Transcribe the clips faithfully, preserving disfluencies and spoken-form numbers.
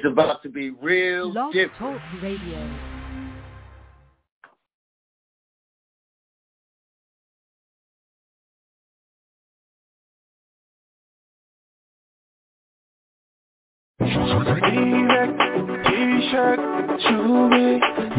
It's about to be real Blog different. Talk Radio. T-shirt, Chewy,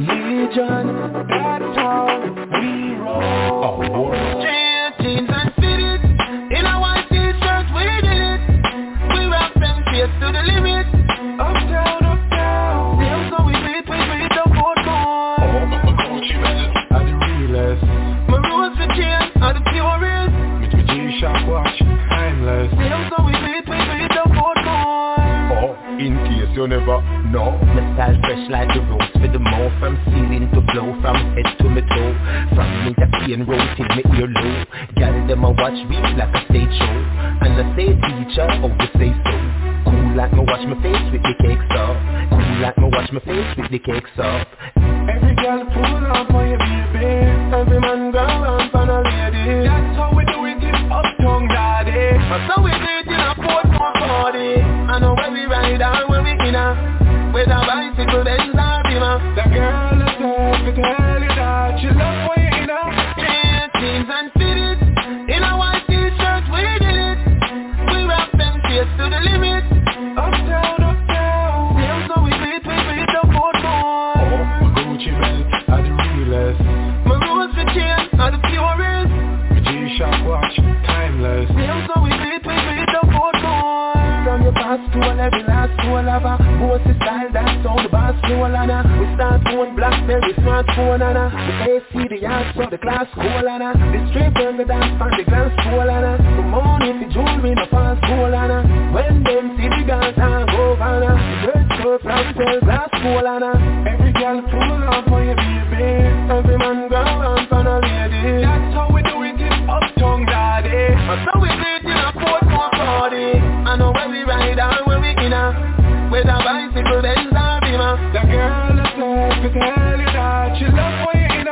Legion, that's how we roll. Oh, jeans and fitted, in a white t-shirt we did it. We rock them face to the limit. Uptown, uptown, yeah, so we beat, we beat the foot boy. Oh, my Gucci belts are the realest. My rose for chains are the purest. With my G-Shock watch, timeless. Yeah, so we beat, we beat the foot boy. Oh, in case you never know. My style fresh like the rose for the mouth. From ceiling to flow, from head to my toe. From me to key and roll till me ear low. Gal them a watch me like a stage show. And I say teacher, oh you say so. Cool like me watch my face with the cakes up. Cool like me watch my face with the cakes up. Every girl pull up on your baby. Every man go on for a lady. That's how we do it in Uptown Daddy. That's how we do it in a Portmore party. I know when we ride and when we in a with a bicycle, Benz or Beamer. The girl is there to tell you that she love when you in a jeans and fitted. In a white t-shirt, we did it. We rock them face to the limit. Uptown, uptown, yeah, so we beat, we beat the foot boy. Oh, my Gucci belts are the realest. My rose for chains are the purest. My G-Shock watch, timeless. Yeah, so we beat, we beat the foot boy. From your past to every last to a lover. Both the style that's on the bass floor lana. We start going Blackberry smartphone lana. The A C the ass so the class cool lana. The straight from the dance from the glass cool lana. Come on if the jewelry no fast cool lana. When them see the guns and go lana. The birds go from the glass cool lana. Every girl pull up on your baby. Every man go on for a lady. That's how we do it in Uptown Daddy. That's how we do it in a Portmore party. I know when we ride and when we in a with a bicycle, Benz or Beamer. The girl is there to tell you that she love when you in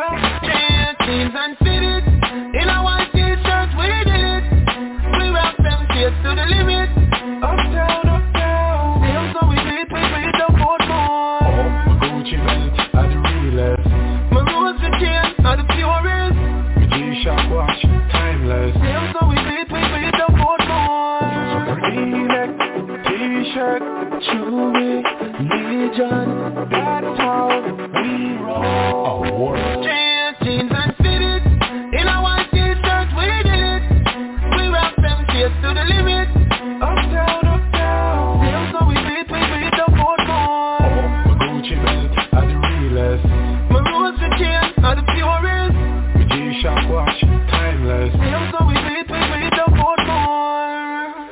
a jeans and fitted. In a white t-shirt, we did it. We rock them face to the limit. Uptown, uptown, yeah, so we beat, we beat the foot boy. Oh, my Gucci belts are the realest. My rose for chains are the purest. My G-Shock watch, timeless. Yeah, so we beat, we beat the foot boy. V-neck, t-shirt, Chewy, Legion, that's how we roll. Oh, jeans and fitted, in a white t-shirt, we did it. We rock them face to the limit. Uptown, uptown, yeah, so we beat, we beat the foot boy. Oh, my Gucci belts are the realest. My rose for chains are the purest. My G-Shock watch, timeless. Yeah, so we beat, we beat the foot boy.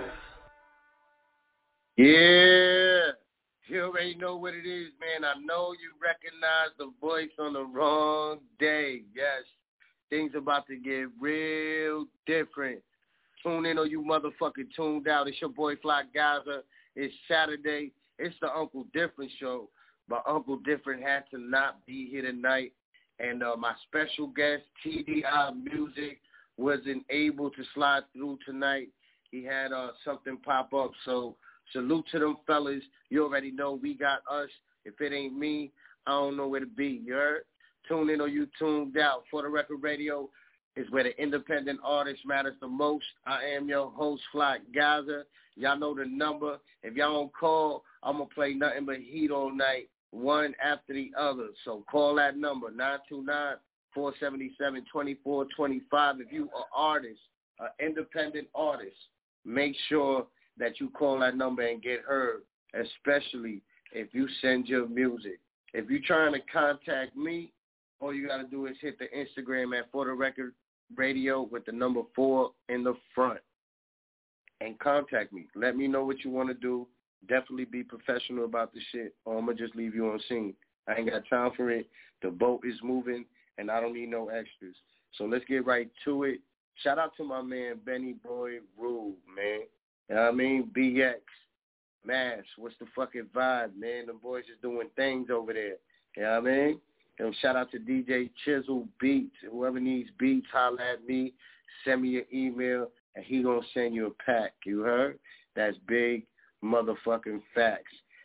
Yeah, you already know what it is, man. I know you recognize the voice on the wrong day. Yes, things about to get real different. Tune in or you motherfucking tuned out. It's your boy Fly Gaza. It's Saturday. It's the Uncle Different show. But Uncle Different had to not be here tonight. And uh, my special guest, T D I Music, wasn't able to slide through tonight. He had uh, something pop up, so salute to them fellas. You already know we got us. If it ain't me, I don't know where to be. You heard? Tune in or you tuned out. For the Record Radio is where the independent artist matters the most. I am your host, Fly Gaza. Y'all know the number. If y'all don't call, I'm going to play nothing but heat all night, one after the other. So call that number, nine two nine, four seven seven, two four two five. If you are artist, an independent artist, make sure that you call that number and get heard, especially if you send your music. If you're trying to contact me, all you got to do is hit the Instagram at For the Record Radio with the number four in the front and contact me. Let me know what you want to do. Definitely be professional about the shit, or I'm going to just leave you on scene. I ain't got time for it. The boat is moving, and I don't need no extras. So let's get right to it. Shout out to my man, Benny Boy Rule, man. You know what I mean? B X, Mash, what's the fucking vibe, man? The boys is doing things over there. You know what I mean? And shout out to D J Chisel Beats. Whoever needs beats, holla at me. Send me an email, and he gonna send you a pack. You heard? That's big motherfucking facts.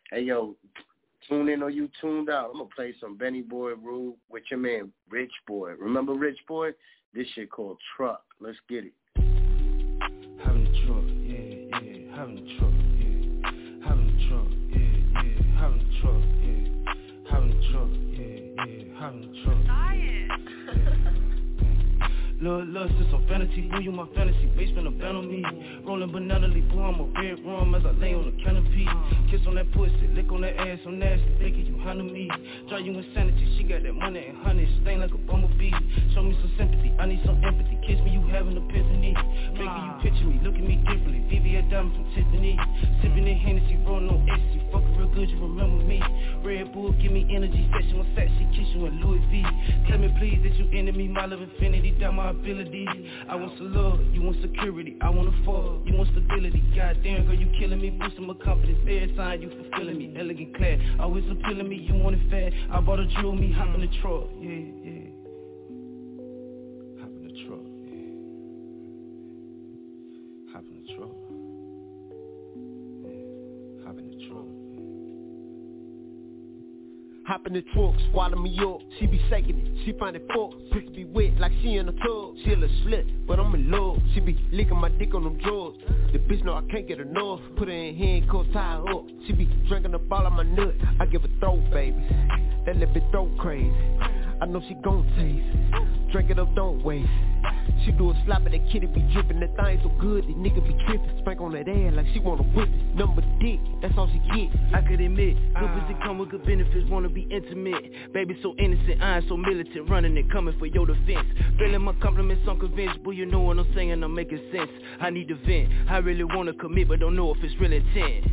Hey, yo, tune in or you tuned out. I'm going to play some Benny Boy Rule with your man, Rich Boy. Remember Rich Boy? This shit called Truck. Let's get it. Having a truck, yeah, yeah. Having a truck, yeah. Having a truck, yeah, yeah. Having a truck, yeah. Having a truck, yeah, yeah. Having a truck. Yeah. Love, love, since I'm fantasy, boo, you my fantasy, basement a band on me. Rolling banana leaf, boo, I'm a red rum as I lay on the canopy. Kiss on that pussy, lick on that ass, I'm nasty, thinking you handle me. Drive you insanity, she got that money and honey, stain like a bumblebee. Show me some sympathy, I need some empathy, kiss me, you having an epiphany. Baby, you picture me, look at me differently, V V S diamond from Tiffany. Sipping in Hennessy, rolling on ecstasy, fucking real good, you remember me. Red Bull, give me energy, session on sex, she kiss you in Louis V. Tell me please that you enemy, my love infinity, down my ability. I want some love, you want security, I want to fall, you want stability. Goddamn girl, you killing me, boosting my confidence. Every time you fulfilling me, elegant clad, always appealing me. You want it fat, I bought a jewel, me hop in the truck, yeah, yeah. Hop in the truck, yeah. Hop in the truck, yeah. Hop in the truck. Hop in the truck, swallow me up. She be shaking it, she find it fuck. Pussy be wet like she in a tub. She a little slut, but I'm in love. She be licking my dick on them drugs. The bitch know I can't get enough. Put her in handcuffs, tie her up. She be drinking up all of my nut. I give her throat, baby. That little bit throat crazy. I know she gon' taste. Drink it up, don't waste. She do a slap and that kitty be drippin'. That thing so good, the nigga be trippin'. Spank on that ass like she wanna whip it. Number dick, that's all she get. I could admit, good pussy come with good benefits. Wanna be intimate. Baby so innocent, I am so militant. Running and coming for your defense. Feeling my compliments unconvinced. Boy, you know what I'm saying, I'm making sense. I need to vent. I really wanna commit, but don't know if it's real intent.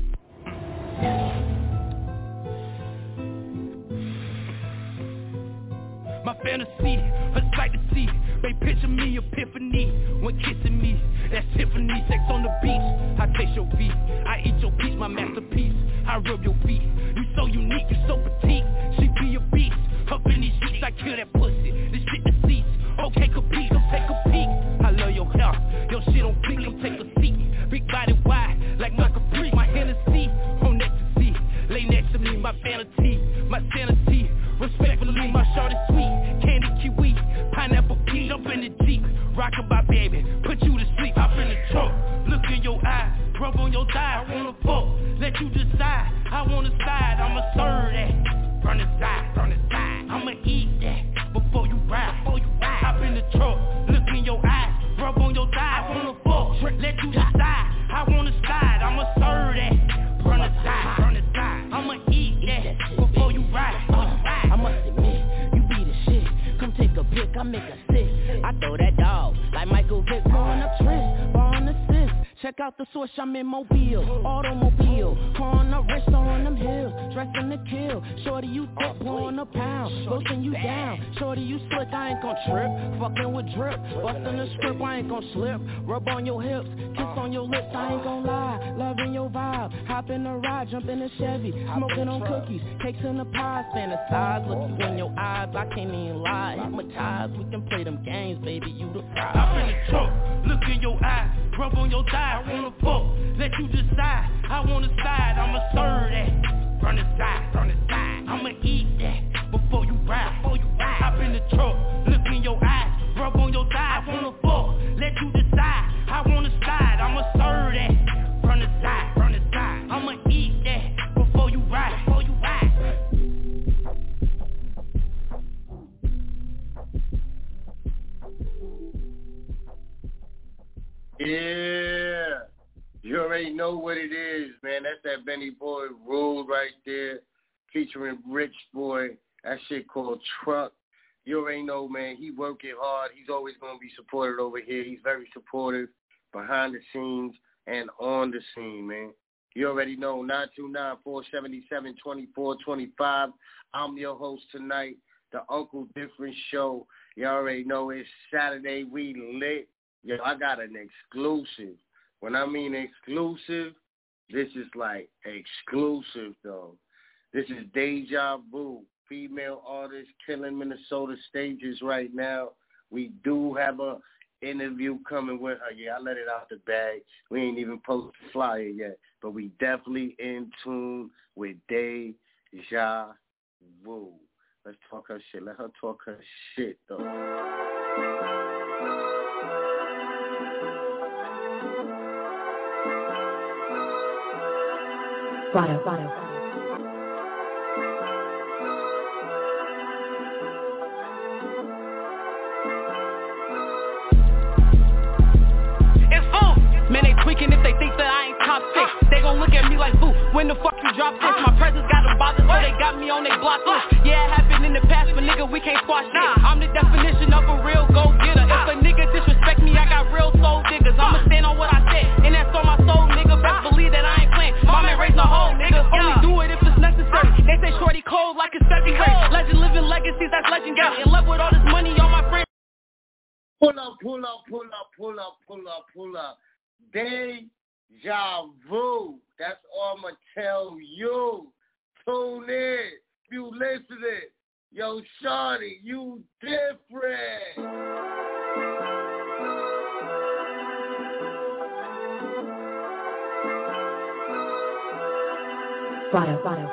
My fantasy, a sight to see. They picture me, epiphany. When kissing me, that's Tiffany. Sex on the beach, I taste your feet. I eat your peach, my masterpiece. I rub your feet. You so unique, you so petite. She be a beast. Up in these sheets, I kill that pussy. This shit deceased. Okay, compete, come take a peek. I love your hair, your shit on fleek. Come take a seat. Big body wide, like my Capri. My Hennessy on ecstasy. Lay next to me, my vanity, my sanity. Respectfully, my short is sweet. Candy kiwi, pineapple peach. Jump in the Jeep, rockin' my baby. Put you to sleep, hop in the truck. Look in your eye, rub on your thigh. I wanna fuck, let you decide. I wanna slide, I'ma serve that. Run inside, run inside. I'ma eat that before you ride, before you ride. Hop in the truck, look in your eye, rub on your thigh. I wanna fuck, let you decide. I wanna slide, I'ma serve that. Run inside, run inside. I'ma eat that before you ride, before you ride. I must admit, you be the shit. Come take a pic, I make a stick. I throw that dog like Michael Vick, blowing up Trish, ballin' assist. Check out the source, I'm in Mobile, automobile, on the wrist, on them hills, dressing to kill. Shorty, you thick, blowing a pound, roasting you down. Shorty, you slick, I ain't gon' trip, fucking with drip, busting the script, I ain't gon' slip. Rub on your hips, kiss on your lips, I ain't gon' lie. Loving your vibe, hop in the ride, jump in the Chevy, smoking on cookies, cakes in the pies, fantasize. Look you in your eyes, I can't even lie. Hypnotized, we can play them games, baby, you the prize. Hop in the truck, look in your eye, rub on your thigh. I wanna fuck, let you decide. I wanna slide, I'ma serve that. Run inside, run inside. I'ma eat that before you ride, before you ride. Hop in the truck, look in your eyes, rub on your thigh. I wanna fuck, let you decide. I wanna slide, I'ma serve that. Run inside, run inside. I'ma eat that before you ride, before you ride. Yeah, you already know what it is, man. That's that Benny Boy Rule right there, featuring Rich Boy. That shit called Truck. You already know, man. He working hard. He's always going to be supported over here. He's very supportive behind the scenes and on the scene, man. You already know, nine two nine, four seven seven, two four two five. I'm your host tonight, the Uncle Different Show. You already know it's Saturday. We lit. Yo, I got an exclusive. When I mean exclusive, this is like exclusive, though. This is Deja Vu, female artist, killing Minnesota stages right now. We do have a interview coming with her. Yeah, I let it out the bag. We ain't even posted the flyer yet. but we definitely in tune with Deja Vu. Let's talk her shit. Let her talk her shit, though. Rado, Rado. Man, they tweaking if they think that I ain't top six. They gon' look at me like, boo, when the fuck you drop this? My presence got them bothered, so they got me on they block list. Yeah, it happened in the past, but nigga, we can't squash shit. I'm the definition of a real go-getter. If a nigga disrespect me, I got real soul diggers. I'ma stand on what I said, and that's on my soul, nigga. Best believe that I ain't playing. My man raised no hole, nigga. Only do it if it's necessary. They say shorty cold like it's February. Legend living legacies, that's legendary. In love with all this money on my friends. Pull up, pull up, pull up, pull up, pull up, pull up. Deja Vu. That's all I'ma tell you. Tune in. You listening. Yo, shorty, you different. Rado, Rado.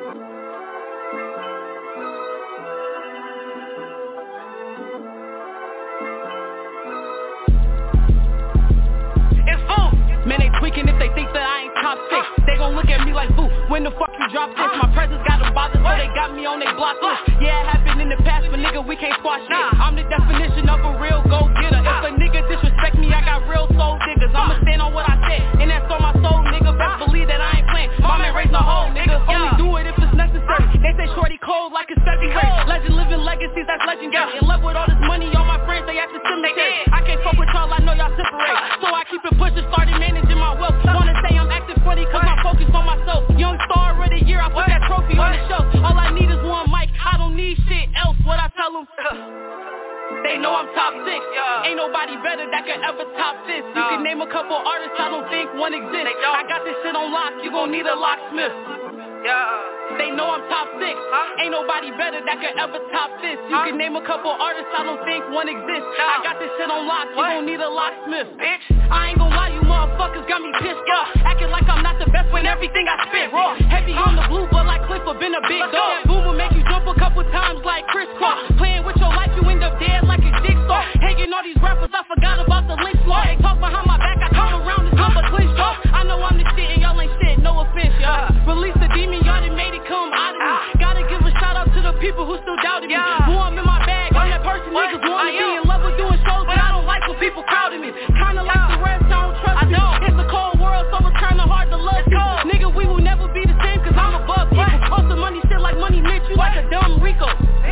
Man, they tweaking if they think that I ain't top six. They gon' look at me like, boo, when the fuck you drop this? My presence got them bothered, so they got me on they block list. Yeah, it happened in the past, but nigga, we can't squash shit. I'm the definition of a real go-getter. If a nigga disrespect me, I got real soul diggers. I'ma stand on what I said, and that's on my soul, nigga. Best believe that I ain't playing. My man raised no hole, nigga. Only do it if it's necessary. They say shorty cold like it's February. Legend living legacies, that's legendary. In love with all this money, all my friends, they at the cemetery. I can't fuck with y'all, I know y'all separate. So I keep it pushing, started managing my wealth. Wanna say I'm acting funny cause I'm focused on myself. Young star of the year, I put that trophy on the shelf. All I need is one mic, I don't need shit else. What I tell them? They know I'm top six. Ain't nobody better that could ever top this. You can name a couple artists, I don't think one exists. I got this shit on lock, you gon' need a locksmith. They know I'm top six. Ain't nobody better that could ever top this. You can name a couple artists, I don't think one exists. I got this shit on lock, you gon' need a locksmith. Bitch, I ain't gon' lie, you motherfuckers got me pissed off. Acting like I'm not the best when everything I spit raw. Heavy on the blue, but like Clifford been a big dog. That boomer make you jump a couple times like Chris Cross. Playing with your life, you end up dead like a jigsaw. Hating all these rappers, I forgot about the lynch law. They talk behind my back, I come around, it's number clinch off. I know I'm the shit and y'all ain't shit, no offense, y'all. Release the demon, y'all done made it come out of me. Gotta give a shout out to the people who still doubted me. Who I'm in my bag, I'm that person niggas wanna be in love with doing shows, but I don't like when people crowding me. Kinda like the rest, I don't trust you. It's a cold world, so it's kinda hard to love you. Nigga, we will never be the same cause I'm above people. Post the money shit like money Mitch, you like a dumb Rico.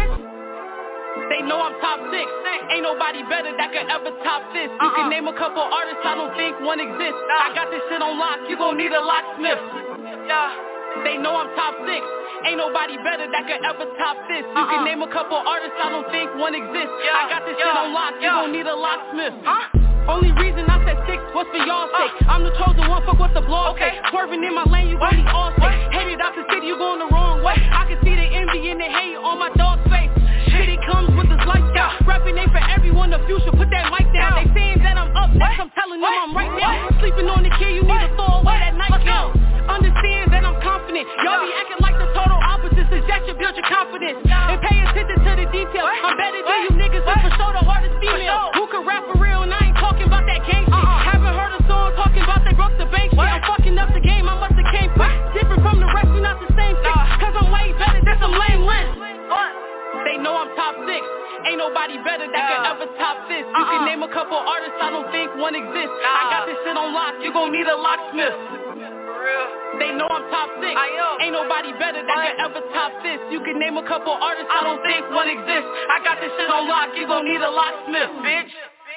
They know I'm top six. Ain't nobody better that could ever top this. You can name a couple artists, I don't think one exists. I got this shit on lock, you gon' need a locksmith. Yeah. They know I'm top six. Ain't nobody better that could ever top this. You uh-uh. can name a couple artists, I don't think one exists. Yeah. I got this yeah. shit on lock, you yeah. gon' need a locksmith. Huh? Only reason I said six was for y'all's uh. sake. I'm the chosen one, fuck what the blog okay. say. Swerving in my lane, you gon' need all sake. Headed out the city, you going the wrong way. I can see the envy and the hate on my dog's face. Shit, it comes with this lifestyle. Rapping ain't for everyone, the future, put that mic down. They saying that I'm up next, I'm telling them I'm right now. Sleeping on the kid, you need to throw away that nightgown. Understand that I'm confident. Y'all be acting like the total opposite. Suggest you build your confidence and pay attention to the details. I'm better than you niggas, and for sure the hardest female. Who can rap for real and I ain't talking about that gang shit. Haven't heard a song talking about they broke the bank shit. I'm fucking up the game, I must have came quick. Different from the rest, we not the same thing. Cause I'm way better than some lame list. They know I'm top six. Ain't nobody better that could ever top this. You can name a couple artists, I don't think one exists. I got this shit on lock, you gon' need a locksmith. They know I'm top six. Ain't nobody better that could ever top this. You can name a couple artists, I don't think one exists. I got this shit on lock, you gon' need a locksmith, bitch.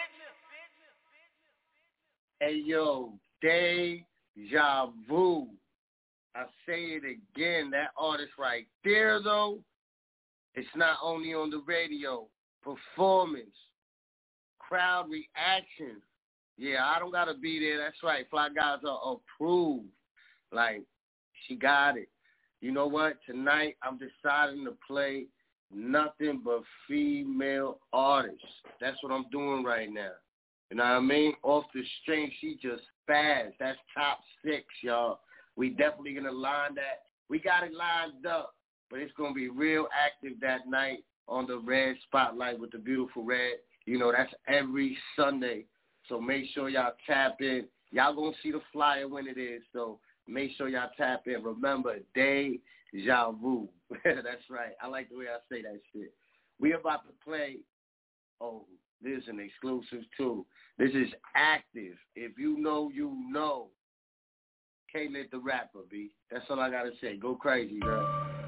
Hey yo, Deja Vu. I say it again, that artist right there though, it's not only on the radio, performance, crowd reaction. Yeah, I don't gotta be there, that's right, Fly Guys are approved. Like, she got it. You know what? Tonight, I'm deciding to play nothing but female artists. That's what I'm doing right now. You know what I mean? Off the string, she just fast. That's top six, y'all. We definitely going to line that. We got it lined up, but it's going to be real active that night on the Red Spotlight with the beautiful Red. You know, that's every Sunday. So make sure y'all tap in. Y'all going to see the flyer when it is, so make sure y'all tap in. Remember, Deja Vu. That's right. I like the way I say that shit. We about to play, oh, this is an exclusive too. This is Active. If you know, you know. K-Lit the rapper, B. That's all I got to say. Go crazy, girl.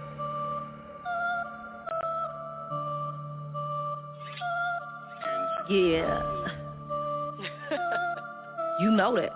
Yeah. You know that.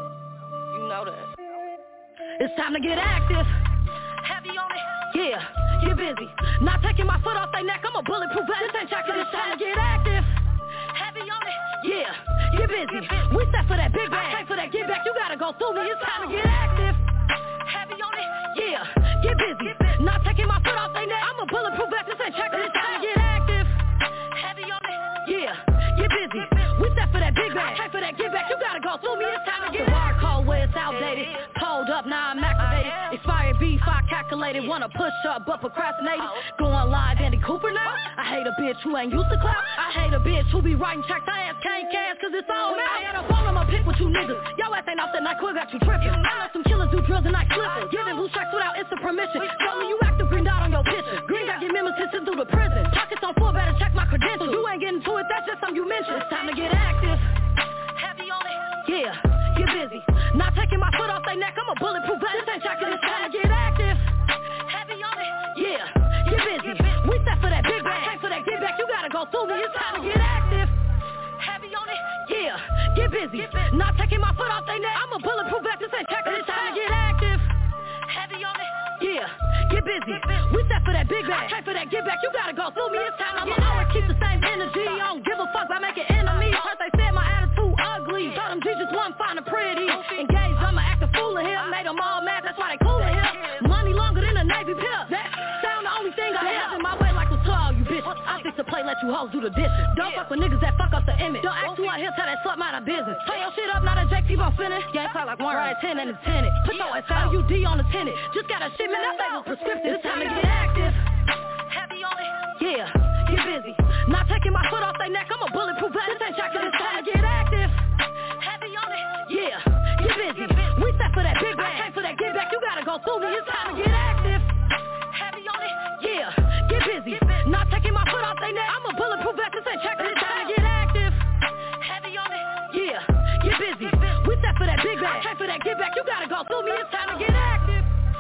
You know that. It's time to get active. Heavy on it. Yeah, get busy. Not taking my foot off their neck. I'm a bulletproof vest. This ain't checking. It's time to get active. Heavy on it. Yeah, get busy. We set for that big bang. I for that get back. You gotta go through me. It's time to get active. Heavy on it. Yeah, get busy. Not taking my foot off their neck. I'm a bulletproof vest. This ain't checking. It's time to get active. Heavy on it. Yeah, get busy. We set for that big bang. I for that get back. You gotta go through me. It's time to get active. Code where it's outdated. Pulled up, now I'm activated. Expired beef, I calculated. Wanna push up, but procrastinated. Going live, Andy Cooper now. I hate a bitch who ain't used to clout. I hate a bitch who be writing checks. I ass can't cash, cause it's all now. I had a phone, I'ma pick with you niggas. Yo ass ain't off that night, quick got you tripping. I know some killers do drills and night slipping. Giving blue checks without instant permission. Tell me you active, green dot on your picture. Green dot get members sitting through the prison. Pockets on full, better check my credentials. You ain't getting to it, that's just something you mentioned. It's time to get active. Heavy on it. Yeah, get busy. Not taking my foot off their neck, I'm a bulletproof vest. This ain't checking, it's time to get active. Heavy on it. Yeah, get busy. We set for that big bang. I for that get back, you gotta go through me. It's time to get active. Heavy on it. Yeah, get busy. Not taking my foot off their neck, I'm a bulletproof vest. This ain't checking, it's time to get active. Heavy on it. Yeah, get busy. We set for that big bang. I for that get back, you gotta go through me. It's time. I'ma always keep the same energy. I don't give a fuck about making enemies. First they said my attitude ugly. Told them G just wasn't finding pretty. Engaged, I'ma act a fool in here. Made them all mad, that's why they cool in here. Money longer than a Navy pill. That sound the only thing I have in my way like was to all you bitches. I fix the plate, let you hoes do the dishes. Don't fuck with niggas that fuck up the image. Don't act too out here, tell that slut mind of business. Play your shit up, not a J T gon' finish. Game clock like one right ten and a tenant. Put your S L U D on the tenant. Just got a shipment, that label's prescriptive. It's time to get active. Heavy on it. Yeah, get busy. Not taking my foot off their neck, I'm a bulletproof vest. This ain't checking, it's time to get active. Heavy on it. Yeah, get busy. We set for that big bang. I for that get back, you gotta go through me. It's time to get active. Heavy on it. Yeah, get busy. Not taking my foot off their neck, I'm a bulletproof vest. This ain't checking, it's time to get active. Heavy on it. Yeah, get busy. We set for that big bang. I for that get back, you gotta go through me. It's time to get active.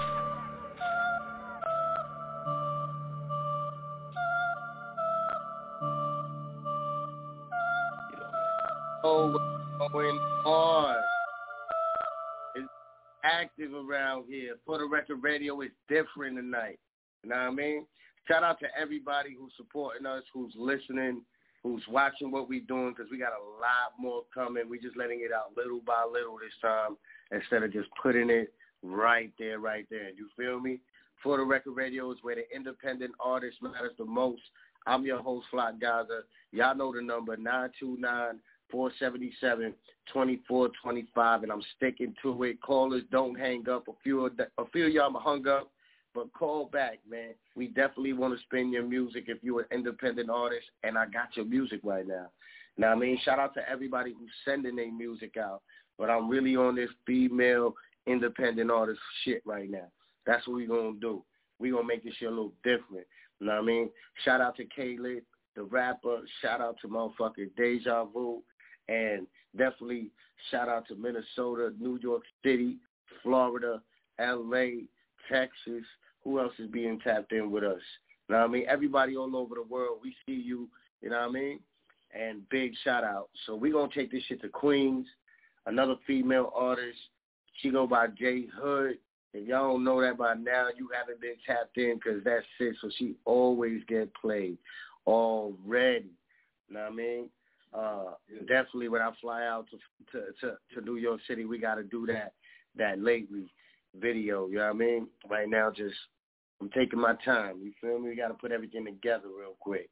Oh, what's going on? It's active around here. For the Record Radio is different tonight. You know what I mean? Shout out to everybody who's supporting us, who's listening, who's watching what we're doing, because we got a lot more coming. We're just letting it out little by little this time instead of just putting it right there, right there. You feel me? For the Record Radio is where the independent artist matters the most. I'm your host, Flock Gaza. Y'all know the number, nine two nine, four seven seven, two four two five, and I'm sticking to it. Callers, don't hang up. A few of, the, a few of y'all hung up, but call back, man. We definitely want to spin your music if you're an independent artist, and I got your music right now. Now, I mean, shout out to everybody who's sending their music out, but I'm really on this female independent artist shit right now. That's what we're going to do. We're going to make this shit a little different. You know what I mean? Shout out to K-Lit, the rapper. Shout out to motherfucking Deja Vu. And definitely shout out to Minnesota, New York City, Florida, L A, Texas. Who else is being tapped in with us? You know what I mean? Everybody all over the world, we see you, you know what I mean? And big shout out. So we're going to take this shit to Queens, another female artist. She go by J Hood. If y'all don't know that by now, you haven't been tapped in because that's it. So she always get played already. You know what I mean? Uh, definitely when I fly out to, to to to New York City, we got to do that that lately video. You know what I mean? Right now, just I'm taking my time. You feel me? We got to put everything together real quick.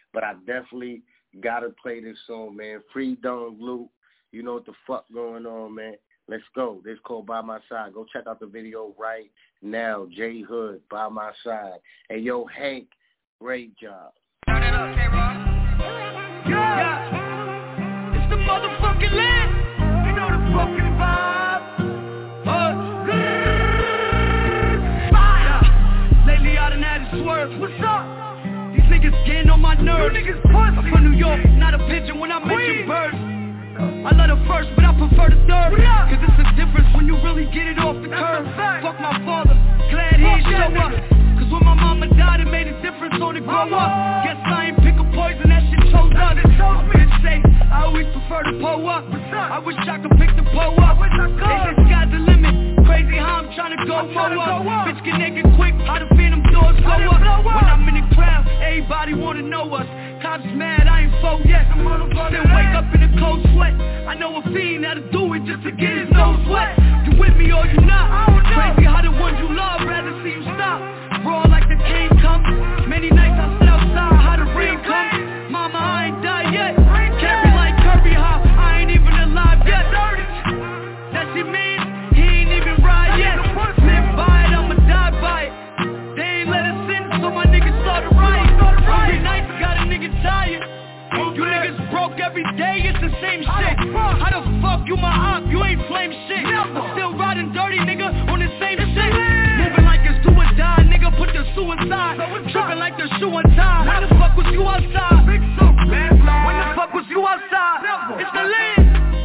but I definitely gotta play this song, man. Free Don Blue. You know what the fuck going on, man. Let's go. This called By My Side. Go check out the video right now. J Hood, By My Side. Hey, yo, Hank, great job. Turn it up, K-Rock. Yeah. It's the motherfucking land. You know the fucking vibe. Uh, yeah. Lately I done had to swerve. What's up? These niggas getting on my nerves. You niggas pussy. I'm from New York, not a pigeon when I mention birds. I love the first, but I prefer the third. Cause it's a difference when you really get it off the curb. Fuck my father, glad he didn't show up. Cause when my mama died, it made a difference on the grow up. Guess I ain't pick a poison, that shit chose us. My bitch say, I always prefer to pull up. I wish I could pick the pull up. They just got the limit. Crazy how I'm trying to go more up. Bitch get naked quick, how the phantom doors go up. When I'm in the crowd, everybody wanna know us. Cops mad, I ain't full yet. Still wake up in a cold sweat. I know a fiend how to do it just to get his nose wet. You with me or you not? Crazy how the ones you love rather see you stop. Raw like the king comes. Many nights I sit outside, how the rain comes. Mama, I ain't died yet. Carry like Kirby, how I ain't even alive yet. That shit mean he ain't even ride yet. Live by it, I'ma die by it. They ain't let us in, so my niggas started riot. Every night got a nigga tired. You niggas broke every day, it's the same shit. How the fuck you my op, you ain't flame shit. I'm still riding dirty, nigga, on the same shit. Moving like it's do or die, nigga, put the suicide. Tripping like the shoe untied. When the fuck was you outside? When the fuck was you outside? It's the land.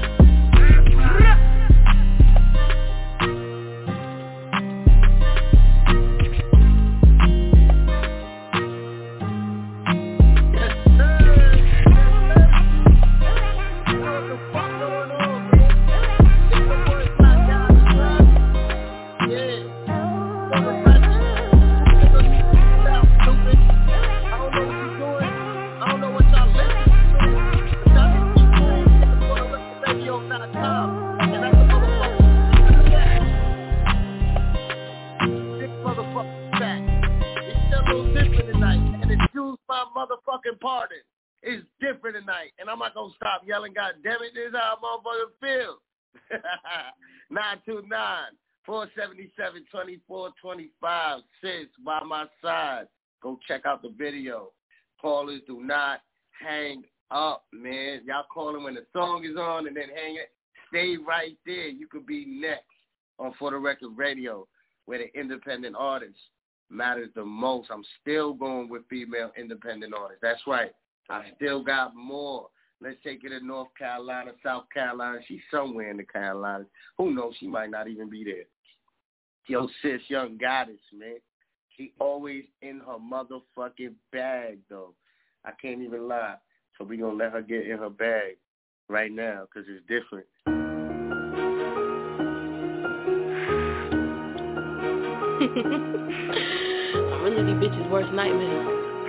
Motherfucking pardon. It's different tonight, and I'm not gonna stop yelling. God damn it, this is how I motherfucking feel. nine two nine, four seven seven, two four two five. Sis, By My Side. Go check out the video. Callers, do not hang up, man. Y'all call them when the song is on, and then hang it. Stay right there. You could be next on For the Record Radio, where the independent artists matters the most. I'm still going with female independent artists. That's right. I still got more. Let's take it to North Carolina, South Carolina. She's somewhere in the Carolinas. Who knows? She might not even be there. Yo, sis, Young Goddess, man. She always in her motherfucking bag, though. I can't even lie. So we going to let her get in her bag right now because it's different. I'm really these bitches' worst nightmare.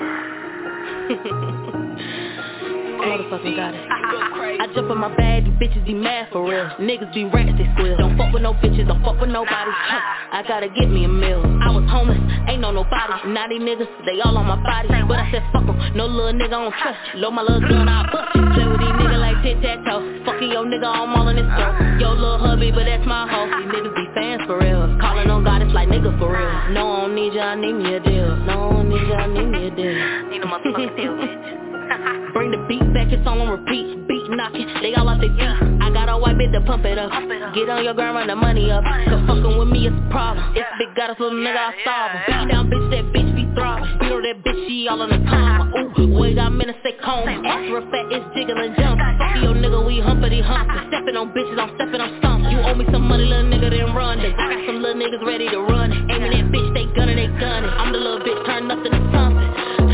Motherfucking got it. I jump in my bag, these bitches be mad for real. Niggas be rats, they squeal. Don't fuck with no bitches, don't fuck with nobody. I gotta get me a meal. I was homeless, ain't know nobody. Now these niggas, they all on my body. But I said fuck em, no little nigga on trust. Load my little gun, I'll bust you. Play with these niggas like tic-tac-toe. Fucking your nigga, I'm all in his throat. Yo little hubby, but that's my hoe. These niggas be fans for real. Calling on God, it's like nigga for real. No, I don't need ya, I need me a deal. No, I don't need ya, I need me a deal. Need a motherfucking deal, bitch. Bring the beat back, it's all on repeat. Beat knocking, they all off their feet. I got a white bitch to pump it up. Get on your ground, run the money up. Cause fucking with me is a problem. It's big goddess, little nigga, I solve him. Beat down bitch, that bitch be throbbing. Beat on that bitch, she all on the tongue. Ooh, wait, I'm in a sick home. Extra fat, it's jiggling jump. Fuck your nigga, we humpity humping. Stepping on bitches, I'm stepping on stumps. You owe me some money, little nigga, then run it. I got some little niggas ready to run it. Aiming that bitch, they gunning, they gunning. I'm the little bitch, turn nothing to something.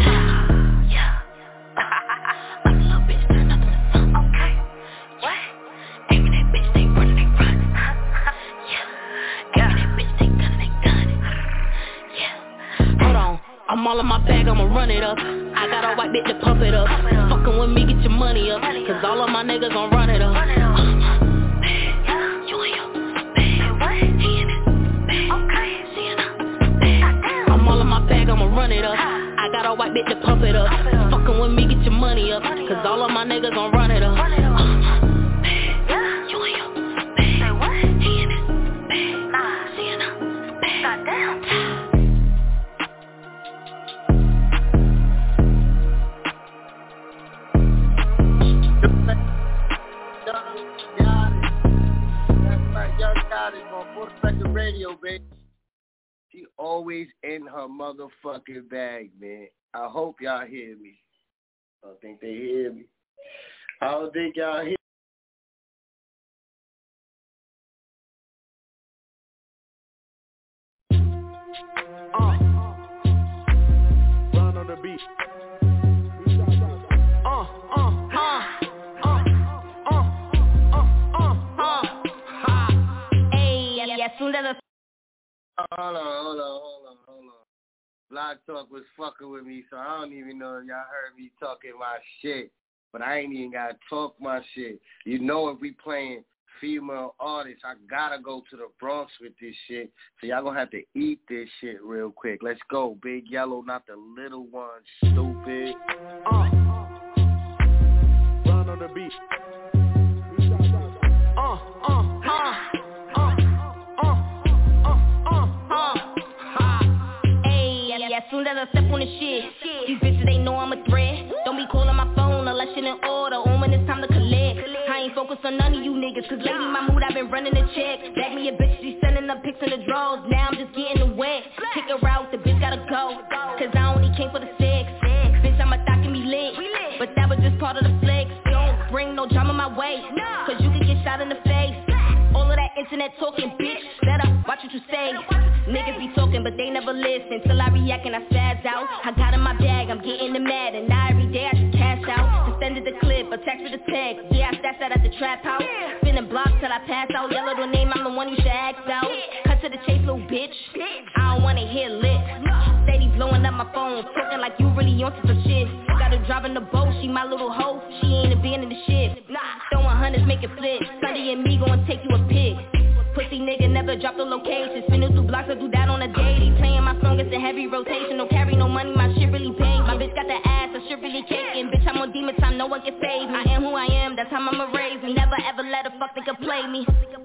I'm all in my bag, I'ma run it up. I got a white bitch to pump it up. Fucking with me, get your money up. Cause all of my niggas gon' run it up. I'm all in my bag, I'ma run it up. I got a all white bitch to pump it up. Fucking with me, get your money up, cause all of my niggas gon' run it up. Uh, bad, you and your bad. Say what? He in it, bad. Nah, she in a bad. Goddamn. That's right, Young Goddess on Full Spectrum Radio, baby. She always in her motherfucking bag, man. I hope y'all hear me. I don't think they hear me. I don't think y'all hear Uh, run on the beat. Uh, uh, uh, uh, uh, uh, uh, uh. Hey, yeah, as soon as I Hold on, hold on, hold on, hold on. Block Talk was fucking with me, so I don't even know if y'all heard me talking my shit. But I ain't even gotta talk my shit. You know, if we playing female artists, I gotta go to the Bronx with this shit. So y'all gonna have to eat this shit real quick. Let's go. Big Yellow, not the little one, stupid. Uh, run on the beat. Uh, uh, uh. As soon as I step on the shit, these bitches, they know I'm a threat. Don't be calling my phone unless you're in order, or when it's time to collect. I ain't focused on none of you niggas, cause lately my mood, I've been running the check. Back me a bitch, she sending up pics in the drawers. Now I'm just getting the wet. Kick her out, the bitch gotta go, cause I only came for the sex. Bitch, I'm a thot and me lit, but that was just part of the flex. Don't bring no drama my way, cause you could get shot in the face. All of that internet talking, bitch, better watch what you say. Niggas be talking, but they never listen. Till I react and I spaz out. I got in my bag, I'm getting the mad. And now every day I just cash out. Extended the clip, a text with a text. Yeah, I stashed that at the trap house. Spinning blocks till I pass out. Yellow the name, I'm the one you should ask out. Cut to the chase, little bitch. I don't wanna hear lit. Steady blowing up my phone, talking like you really onto some shit. Got her driving the boat, she my little hoe. She ain't abandoning the shit. Throwing hundreds, make it flip. Sunday and me gon' take you a pic. Pussy nigga never drop the location. Spinning through blocks, I do that on a daily. Playing my song, it's a heavy rotation. Don't carry no money, my shit really pay. My bitch got the ass, her shit really kicking. Bitch, I'm on demon time, no one can save me. I am who I am, that's how I'ma raise me. Never ever let a fuck nigga play me.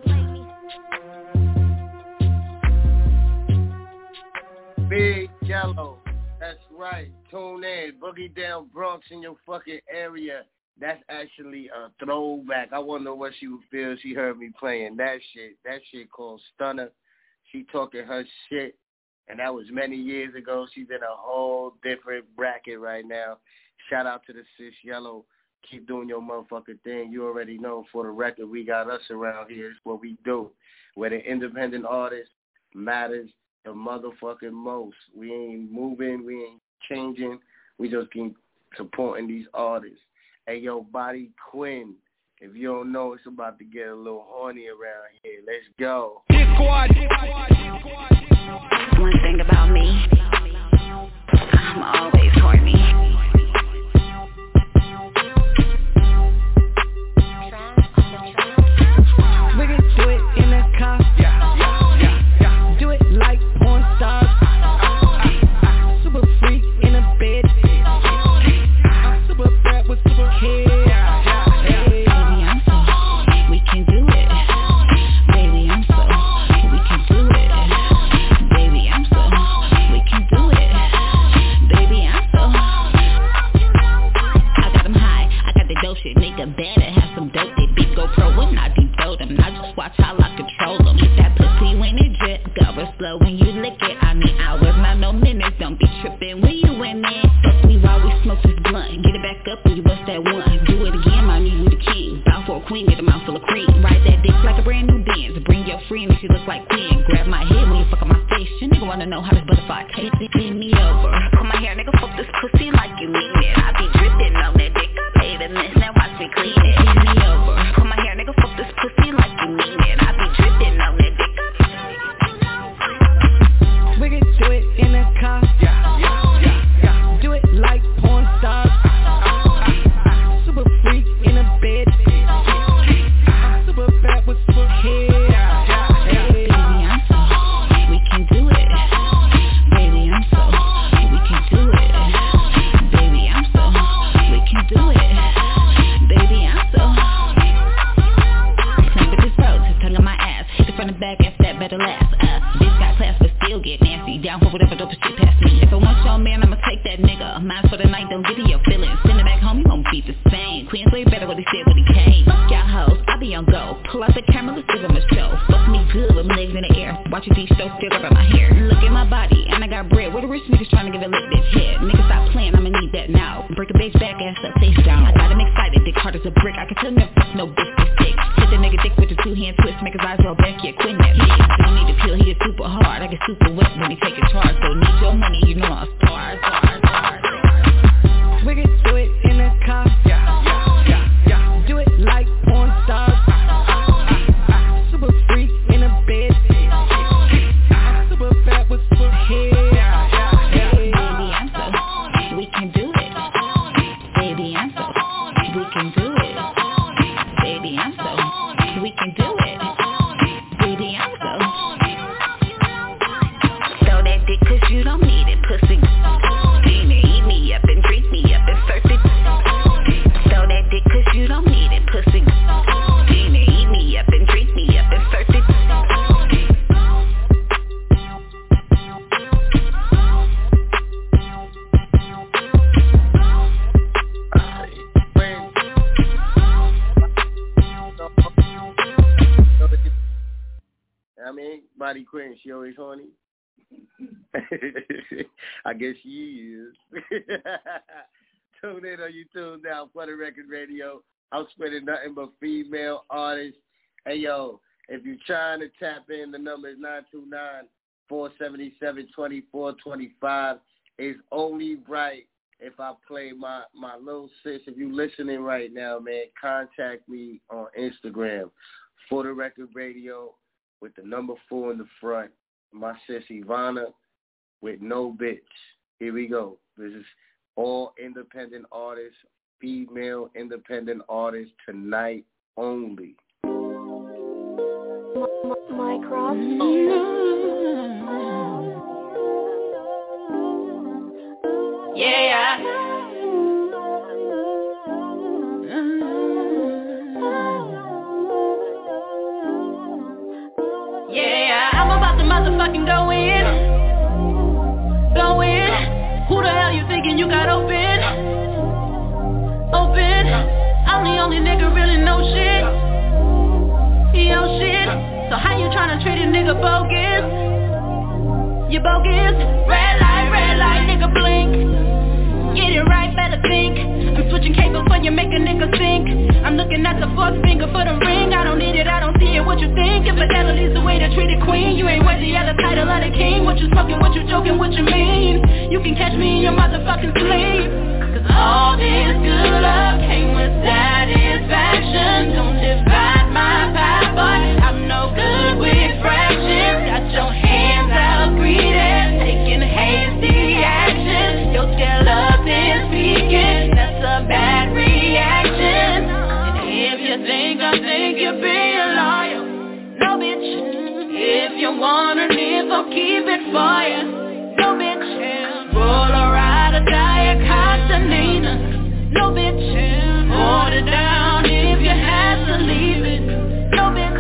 Big Yellow, that's right. Tune in, Boogie Down Bronx in your fucking area. That's actually a throwback. I wonder what she would feel she heard me playing that shit. That shit called Stunner. She talking her shit, and that was many years ago. She's in a whole different bracket right now. Shout out to the sis Yellow. Keep doing your motherfucking thing. You already know, for the record, we got us around here. It's what we do. Where the independent artist matters the motherfucking most. We ain't moving. We ain't changing. We just keep supporting these artists. Hey, yo, Body Quinn, if you don't know, it's about to get a little horny around here. Let's go. One thing about me, I'm always horny. We can do it in a car. Yeah, yeah, yeah, yeah. Do it like porn stars. Super freak in a bed. Super fat with super hair. Baby, I'm so, we can do it. Baby, I'm so, we can do it. Baby, I'm so, we can do it. Baby, I'm so, I got them high, I got the dope shit. Nigga better have some dope. They big go pro when I de-throw them. I just watch how I control them. Hit that pussy when it drip, go real slow when you lick it. I mean hours, not no minutes. Don't be tripping when you in there. Fuck me while we smoke this blunt. Get it back up when you bust that one. Do it again, my knee with the king. Bow for a queen, get a mouth full of cream. Ride that dick like a brand new Benz. Bring your friend if she look like Queen. Grab my head when you fuck on my face. You nigga wanna know how this butterfly tastes. Bend me over. Pull my hair, nigga, fuck this pussy like you mean it. I be dripping on that dick. I made a mess, now watch me clean it. Bend me over. Pull my hair, nigga, fuck this pussy like you mean it. I be dripping on that dick. We can do it in a car. Yeah, yeah, yeah, yeah. Do it like porn stars. Super freak in a bed. Super fat with super hair. Baby, I'm so, we can do it. Baby, I'm so, we can do it. Oh man, I'ma take that nigga. Mine for the night, don't get in your feelings. Send it back home, you won't be the same. Queens way better what he said when he came. Fuck y'all hoes, I be on go. Pull out the camera, let's give him a show. Fuck me good with my legs in the air. Watch these shows still up in my hair. Look at my body, and I got bread. Where the rich niggas trying to give a lit bitch head? Niggas stop playing, I'ma need that now. Break a bitch back, ass up, face down. I got him excited, dick hard as a brick. I can tell never fuck no bitch this thick. Hit the nigga dick with the two hand twist, make his eyes roll back, yeah, quit that bitch. Don't need to peel, he is super hard. I get super wet when he take a charge. Don't need your money, you know I'm star, star, star, star. We can do it in the car, yeah, yeah, yeah, yeah. Do it like porn stars. Super freak in a bed. Super fat with super head. Baby, I'm so, we can do it. Baby, I'm so, we can do it. Baby, I'm so, we can do it. Baby, I'm so. Throw that dick cause you don't need it, pussy. Eat me up and treat me up and surf it. Throw that dick cause you don't need it, pussy. Eat me up and treat me up and surf it. I mean, Body Queen, she always horny. I guess she is. Tune in or you tune down for the Record Radio. I'm spending nothing but female artists. Hey, yo, if you're trying to tap in, the number is nine two nine, four seven seven, two four two five. It's only right if I play my, my little sis. If you're listening right now, man, contact me on Instagram, For the Record Radio, with the number four in the front. My sis Ivana with No Bitch. Here we go. This is all independent artists, female independent artists tonight only. My cross. Yeah. Yeah, I'm about to motherfucking go in. Go in. Who the hell you thinking you got open? Open. I'm the only nigga really know shit. Yo shit. So how you tryna treat a nigga bogus? You bogus. Red light, red light, nigga blink. Get it right, better think. I'm switching cables when you make a nigga think. I'm looking at the fourth finger for the ring. I don't need it, I don't see it, what you think? Infidelity's the way to treat a queen. You ain't worthy of the title of the king. What you smoking, what you joking, what you mean? You can catch me in your motherfucking sleep. Cause all this good love came with satisfaction. Don't divide my pie, boy, I'm no good with fractions. Got your hands out greedy, taking hasty action. Your skeleton speaking, that's a bad reaction. And if you think I think you're being loyal, no bitch. If you wanna live, I'll keep it for you. No bitch. Roll or ride or die a Costanina. No bitch. Hold it down if you have to leave it. No bitch.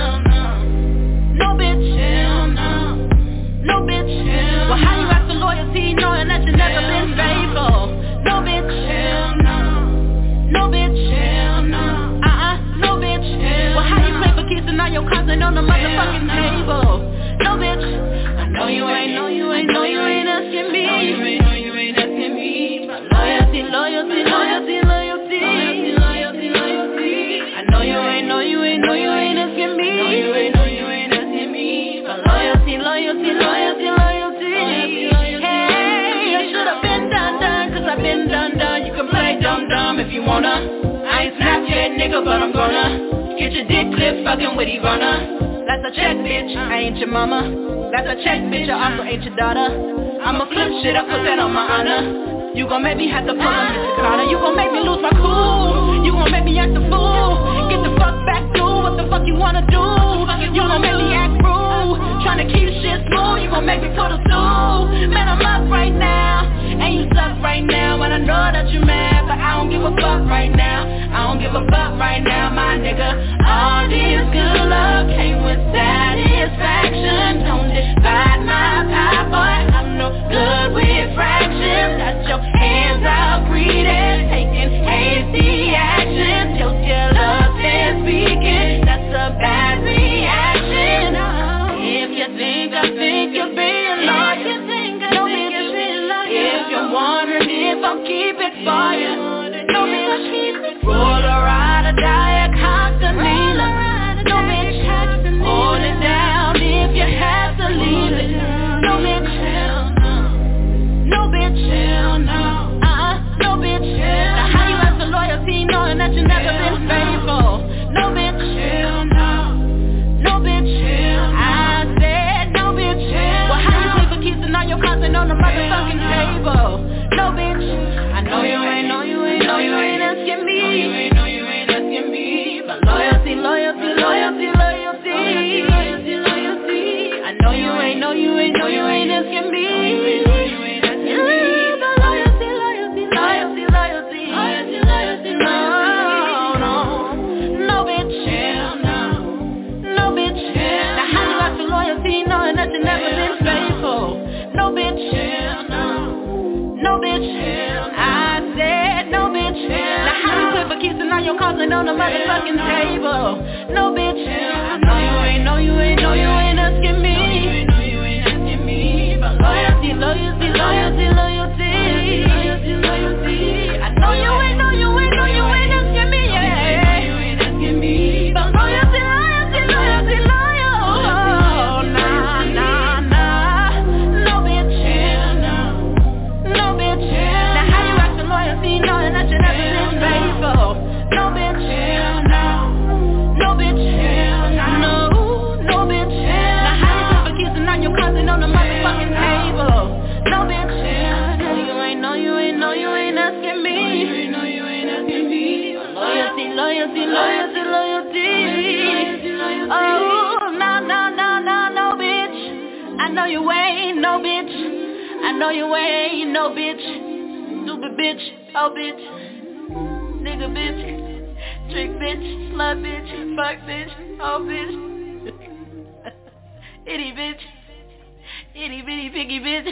No bitch. No bitch. Well, how you act for loyalty knowing that you never been faithful? No bitch. No bitch. Uh-uh. No bitch. Well, how you play for keys and now your cousin on the motherfucking table? No bitch. I know you ain't, know you ain't, know you ain't asking me. No, you ain't, know you ain't asking me. Loyalty, loyalty, loyalty, loyalty. Loyalty, loyalty, loyalty. I know you ain't, know you ain't, know you ain't asking me. No, you ain't, know you ain't asking me. Loyalty, loyalty, loyalty, loyalty. Hey, I should've been done, done, cause I've been done, done. You can play dumb, dumb if you wanna. I ain't Snapchat, nigga, but I'm gonna get your dick clipped fucking with Ivana. That's a check, bitch, I ain't your mama. That's a check, bitch, I also ain't your daughter. I'ma flip shit, I put that on my honor. You gon' make me have to pull a Mister Carter. You gon' make me lose my cool. You gon' make me act a fool. Get the fuck back to what the fuck you wanna do. You gon' make me act rude. Tryna keep shit smooth. You gon' make me put a stool. Man, I'm up right now, and you suck right now. And I know that you mad, but I don't give a fuck right now. I don't give a fuck right now, my nigga. All this good love came with satisfaction. Don't divide my pie, boy, I'm no good with fractions. gon' keep it for you. No bitch, roll or ride or die, a constant leader. No bitch, hold it down if you have to leave it. No bitch, no bitch, uh-uh, no bitch. Now how you have the loyalty knowing that you never been faithful? No bitch, no bitch, I said no bitch. Well how you sleep for keeps and all your cards and on the motherfucking table? No bitch, I know you ain't, know you ain't, know you ain't asking me. Know you ain't, know you ain't asking me. But loyalty, loyalty, loyalty, loyalty, loyalty, loyalty. I know you ain't, know you ain't, know you ain't asking me. But loyalty, loyalty, loyalty, loyalty, loyalty, loyalty, no, no, no bitch, no, no bitch. Now how you got your loyalty knowing that you never been faithful? No bitch, no bitch, I said no bitch. Now how you play for keeps and all your cards and on the motherfucking table? No bitch, I know you ain't, know you ain't, know you ain't asking me. Know you ain't asking me. But loyalty, loyalty, loyalty, loyalty, loyalty, loyalty. I know you ain't, know you ain't, know you ain't asking me. Yeah, you ain't asking me. But loyalty, loyalty, loyalty, loyal. Oh, nah, nah, nah. No bitch, no bitch. Now how you act the loyalty knowing that you never been faithful? No bitch, no bitch, no, no bitch. Now how you flip for keys and now you're cousin on the motherfucking table? No bitch, no you ain't, no you ain't, no you ain't asking me. No you ain't asking me. Loyalty, loyalty, loyalty, loyalty. Oh no, no, no, no, no bitch. I know you ain't, no bitch. I know you ain't, no bitch. Stupid bitch, oh bitch, nigga bitch, trick bitch, slut bitch, fuck bitch, oh bitch, itty bitch, itty bitty piggy bitch.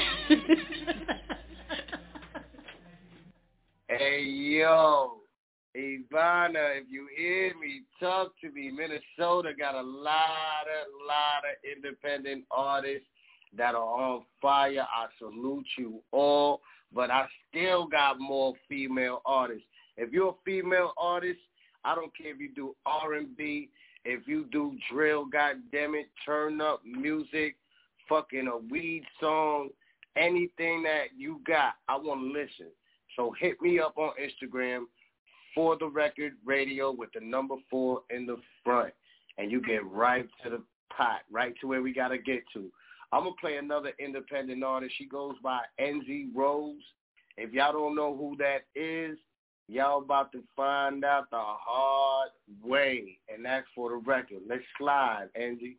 Hey yo, Ivana, if you hear me, talk to me. Minnesota got a lot of, lot of independent artists that are on fire. I salute you all, but I still got more female artists. If you're a female artist, I don't care if you do R and B, if you do drill, goddammit, turn up music, fucking a weed song, anything that you got, I want to listen. So hit me up on Instagram, For The Record Radio with the number four in the front, and you get right to the pot, right to where we got to get to. I'm going to play another independent artist. She goes by N Z Rose. If y'all don't know who that is, y'all about to find out the hard way. And that's For The Record. Let's slide, N Z.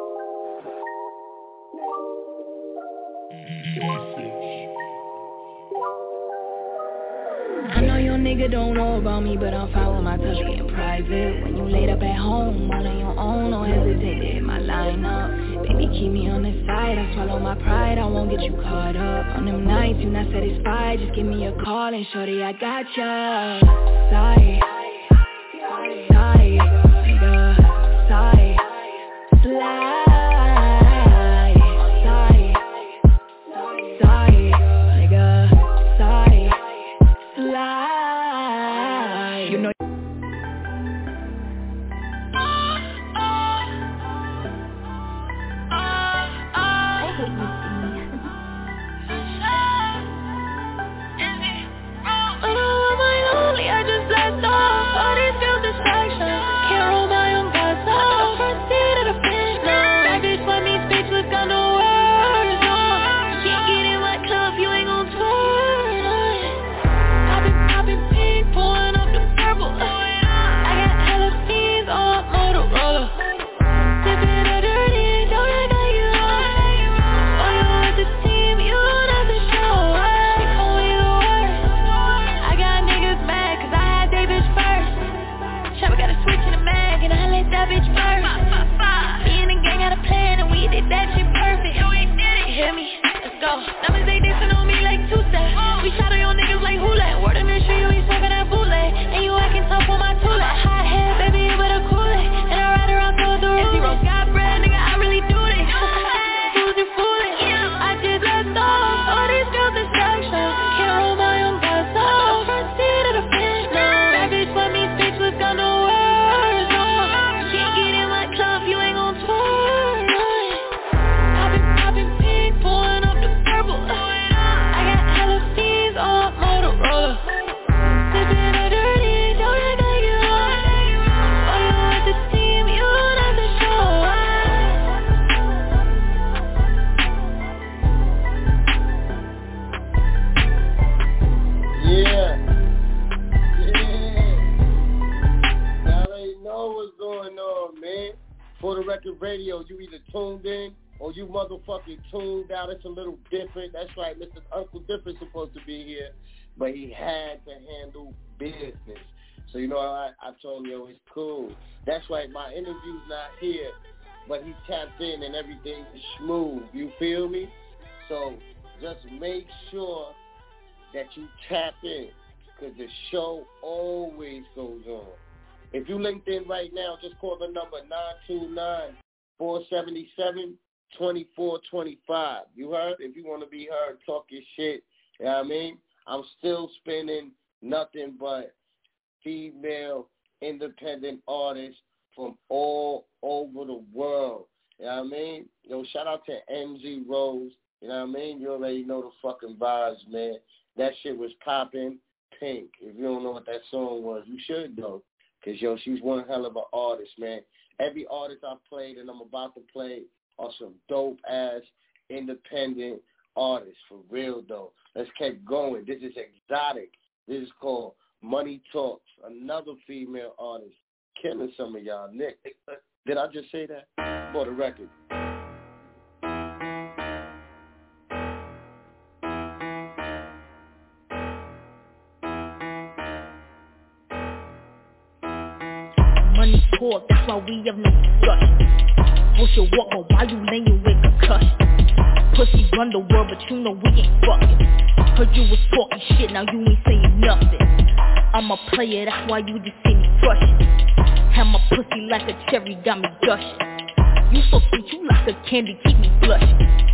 I know your nigga don't know about me, but I'm fine with my touch being private. When you laid up at home, all on your own, don't hesitate to hit my line up. Baby, keep me on the side, I swallow my pride, I won't get you caught up. On them nights you not satisfied, just give me a call and shorty, I got ya. Side, side, nigga, side, slide. You know I just blessed off. radio, you either tuned in or you motherfucking tuned out. It's a little different. That's right, Mister Uncle Different supposed to be here, but he had to handle business. So, you know, I, I told him, yo, it's cool. That's right, my interview's not here, but he tapped in and everything is smooth. You feel me? So just make sure that you tap in, because the show always goes on. If you linked in right now, just call the number nine two nine, four seven seven, two four two five. You heard? If you want to be heard, talk your shit. You know what I mean? I'm still spinning nothing but female independent artists from all over the world. You know what I mean? Yo, shout out to M G Rose. You know what I mean? You already know the fucking vibes, man. That shit was popping pink. If you don't know what that song was, you should know. Because, yo, she's one hell of an artist, man. Every artist I've played and I'm about to play are some dope-ass independent artists. For real, though. Let's keep going. This is exotic. This is called Money Talks. Another female artist. Killing some of y'all. Nick, did I just say that? For the record. Money talk, that's why we have no discussion. What's your walk, but why you laying with concussion? Pussy run the world, but you know we ain't fucking. Heard you was talking shit, now you ain't saying nothing. I'm a player, that's why you just see me crushing. Have my pussy like a cherry, got me gushing. You so sweet, you like a candy, keep me blushing.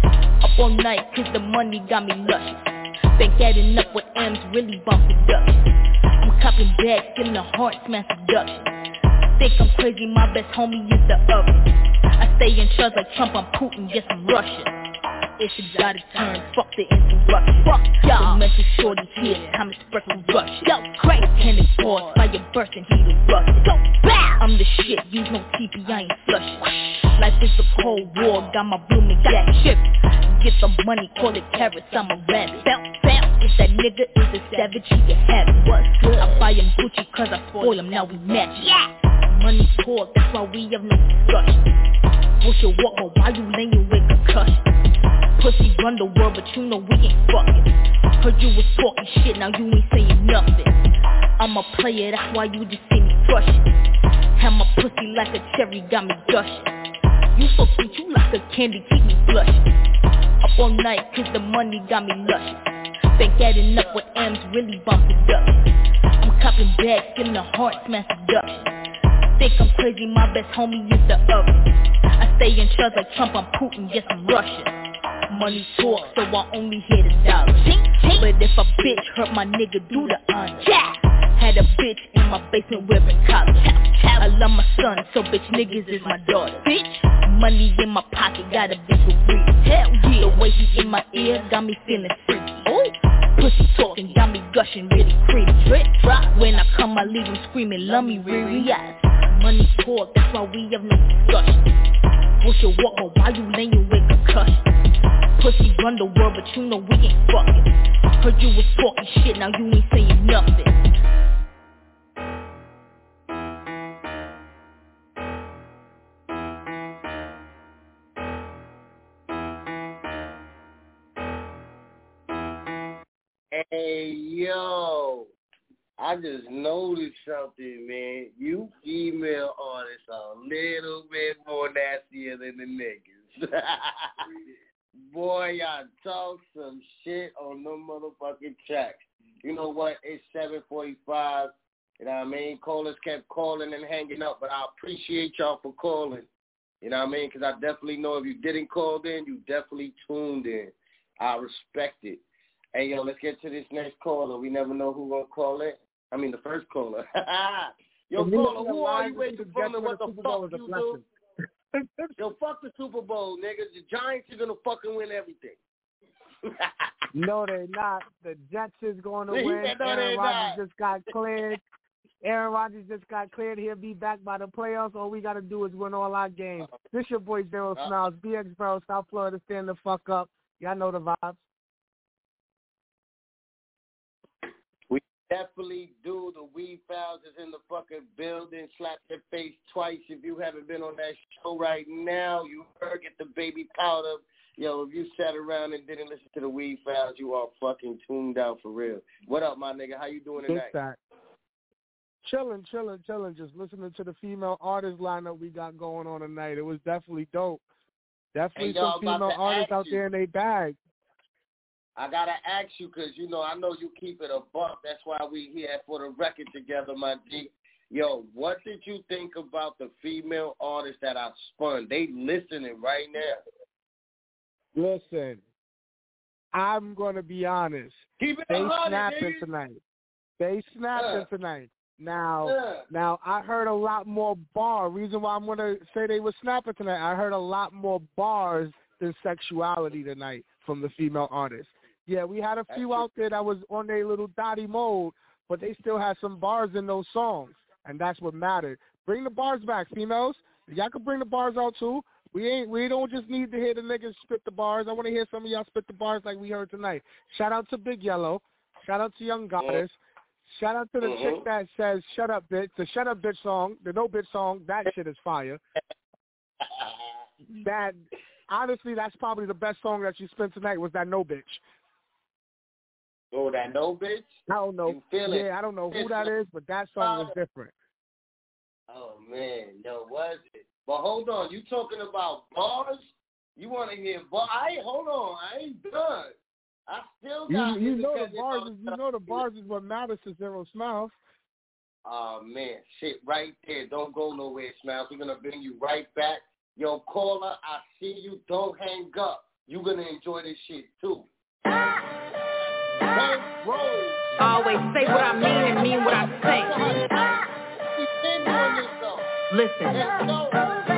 Up all night, cause the money got me luscious. Been getting up with M's, really bump production. I'm copping bags, getting the heart smash production. Think I'm crazy, my best homie is the oven. I stay in charge like Trump, I'm Putin, yes I'm Russian. It's a gotta turn, fuck the interruption. Fuck y'all, the mental shorty here, time to spread corruption. Yo, crack tennis balls, fire bursting, heat is rusting. Go bow, I'm the shit, use no T P, I ain't flushing. Life is a cold war, got my blooming gat chip. Get some money, call it carrots, I'm a rabbit. Bounce, bounce, if that nigga is a savage, he can have it. What's good? I buy him Gucci cause I spoil him, now we match. Yeah. Money talk, that's why we have no discussion. What's your walk, but why you laying with concussion? Pussy run the world, but you know we ain't fucking. Heard you was talking shit, now you ain't saying nothing. I'm a player, that's why you just see me crushing. Have my pussy like a cherry, got me gushing. You so sweet, you like a candy, keep me blushing. Up all night, cause the money got me luscious. Been getting up with M's, really bump production. I'm copping bags, getting the heart smash production. Think I'm crazy, my best homie is the oven. I stay in charge like Trump, I'm Putin, yes I'm Russian. Money talk, so I only hear the dollars. But if a bitch hurt my nigga, do the honor. Had a bitch in my basement wearing collars. I love my son, so bitch niggas is my daughter. Money in my pocket, got a bitch with breeze. Hell yeah, the way he in my ear got me feeling freaky. Ooh. Pussy talking, got me gushing, really creepy. When I come, I leave him screaming, love me, Riri. Money talk, that's why we have no discussion. What's your walk, but why you laying with concussion? Pussy run the world, but you know we ain't fucking. Heard you was talking shit, now you ain't saying nothing. Hey, yo. I just noticed something, man. You female artists are a little bit more nastier than the niggas. Boy, y'all talk some shit on them motherfucking tracks. You know what? It's seven forty-five. You know what I mean? Callers kept calling and hanging up, but I appreciate y'all for calling. You know what I mean? Because I definitely know if you didn't call in, you definitely tuned in. I respect it. Hey, yo, let's get to this next caller. We never know who's going to call in. I mean, the first caller. Yo, caller, who are you waiting from and what the fuck you do? Yo, fuck the Super Bowl, niggas. The Giants are going to fucking win everything. No, they're not. The Jets is going to He win. said, no, Aaron they're Rodgers not. just got cleared. Aaron Rodgers just got cleared. He'll be back by the playoffs. All we got to do is win all our games. This your boy, Daryl uh, Smiles, B X Bro, South Florida. Stand the fuck up. Y'all know the vibes. Definitely do. The Weed Files is in the fucking building. Slap your face twice if you haven't been on that show right now. You heard Get the Baby Powder. Yo, if you sat around and didn't listen to the Weed Files, you are fucking tuned out for real. What up, my nigga? How you doing tonight? That. Chilling, chilling, chilling. Just listening to the female artist lineup we got going on tonight. It was definitely dope. Definitely hey, some female artists out you. there in they bag. I gotta ask you because you know I know you keep it a buck. That's why we here for the record together, my G. Yo, what did you think about the female artists that I spun? They listening right now. Listen, I'm gonna be honest. Keep it they honest, snapping nigga. tonight. They snapping uh. tonight. Now, uh. now I heard a lot more bar. Reason why I'm gonna say they were snapping tonight. I heard a lot more bars than sexuality tonight from the female artists. Yeah, we had a few out there that was on their little dotty mode, but they still had some bars in those songs, and that's what mattered. Bring the bars back, females. Y'all can bring the bars out too. We ain't. We don't just need to hear the niggas spit the bars. I want to hear some of y'all spit the bars like we heard tonight. Shout out to Big Yellow. Shout out to Young Goddess. Shout out to the mm-hmm. chick that says "Shut Up, Bitch." The "Shut Up, Bitch" song, the "No Bitch" song. That shit is fire. That honestly, that's probably the best song that you spent tonight. Was that "No Bitch"? Oh, that "No Bitch"? I don't know. You feel yeah, it? I don't know who that is, but that song was different. Oh man, no, was it? But hold on, you talking about bars? You want to hear bars? I hold on, I ain't done. I still got. You, you know the bars is you know the bars is what matters to Zero Smiles. Oh man, shit right there. Don't go nowhere, Smiles. We're gonna bring you right back. Yo, caller, I see you. Don't hang up. You're gonna enjoy this shit too. Bank Road. I always say what I mean and mean what I say. Listen.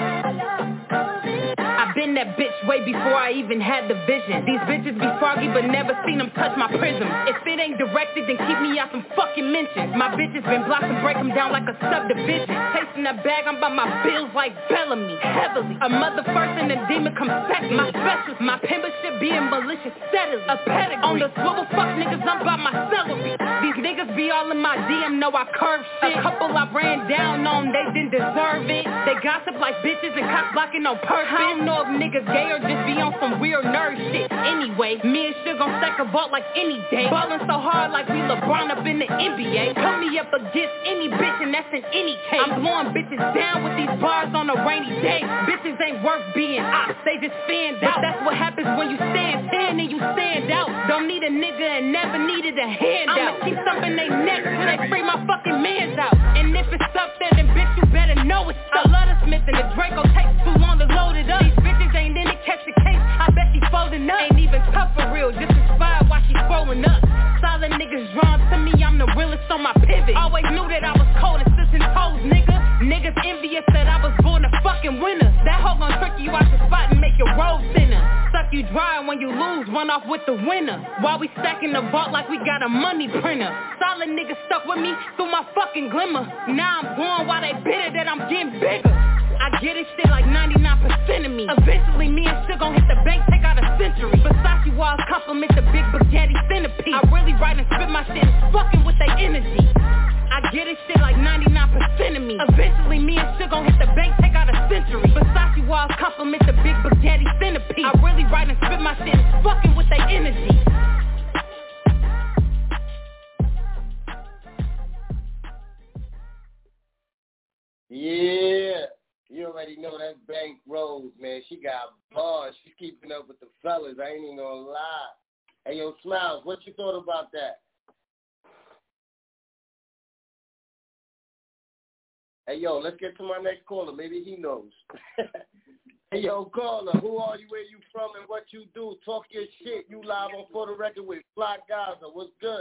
I've been that bitch way before I even had the vision. These bitches be froggy but never seen them touch my prism. If it ain't directed, then keep me out some fucking mentions. My bitches been blocked and break them down like a subdivision. Tasting that bag, I'm by my bills like Bellamy. Heavily, a mother first and a demon come second. My special, my membership being malicious steadily. A pedigree. On the swivel, fuck niggas, I'm by my celery. These niggas be all in my D M, know I curve shit. A couple I ran down on, they didn't deserve it. They gossip like bitches and cock blocking on purpose. I don't know if niggas gay or just be on some weird nerd shit. Anyway, me and Suge gon' stack a vault like any day. Ballin' so hard like we LeBron up in the N B A. Put me up against any bitch and that's in any case. I'm blowing bitches down with these bars on a rainy day. Bitches ain't worth being ops, they just fanned out. That's what happens when you stand ten and you stand out. Don't need a nigga and never needed a handout. I'ma keep thumping they neck till they free my fucking mans out. And if it's up there, then bitch you better know it's up. I love the Smith and the Draco takes too long to load it up. These bitches ain't in it, catch the case, I bet she folding up. Ain't even tough for real, just inspired while she rolling up. Solid niggas drawn to me, I'm the realest on my pivot. Always knew that I was cold and sits and toes, nigga. Niggas envious that I was born a fucking winner. That hoe gon' trick you out the spot and make your road thinner. Suck you dry when you lose, run off with the winner. While we stacking the vault like we got a money printer. Solid niggas stuck with me through my fucking glimmer. Now I'm going while they bitter that I'm getting bigger. I get it shit like ninety-nine percent of me. Eventually me and Suge gon' hit the bank, take out a century. Versace walls compliment the big spaghetti centipede. I really write and spit my shit, fucking with their energy. I get it shit like ninety-nine percent of me. Eventually me and Suge gon' hit the bank, take out a century. Versace walls compliment the big spaghetti centipede. I really write and spit my shit, fucking with their energy. Yeah. You already know that's Bank Rose, man. She got bars. She's keeping up with the fellas. I ain't even gonna lie. Hey, yo, Smiles, what you thought about that? Hey, yo, let's get to my next caller. Maybe he knows. Hey, yo, caller, who are you, where you from, and what you do? Talk your shit. You live on For the Record with Fly Gaza. What's good?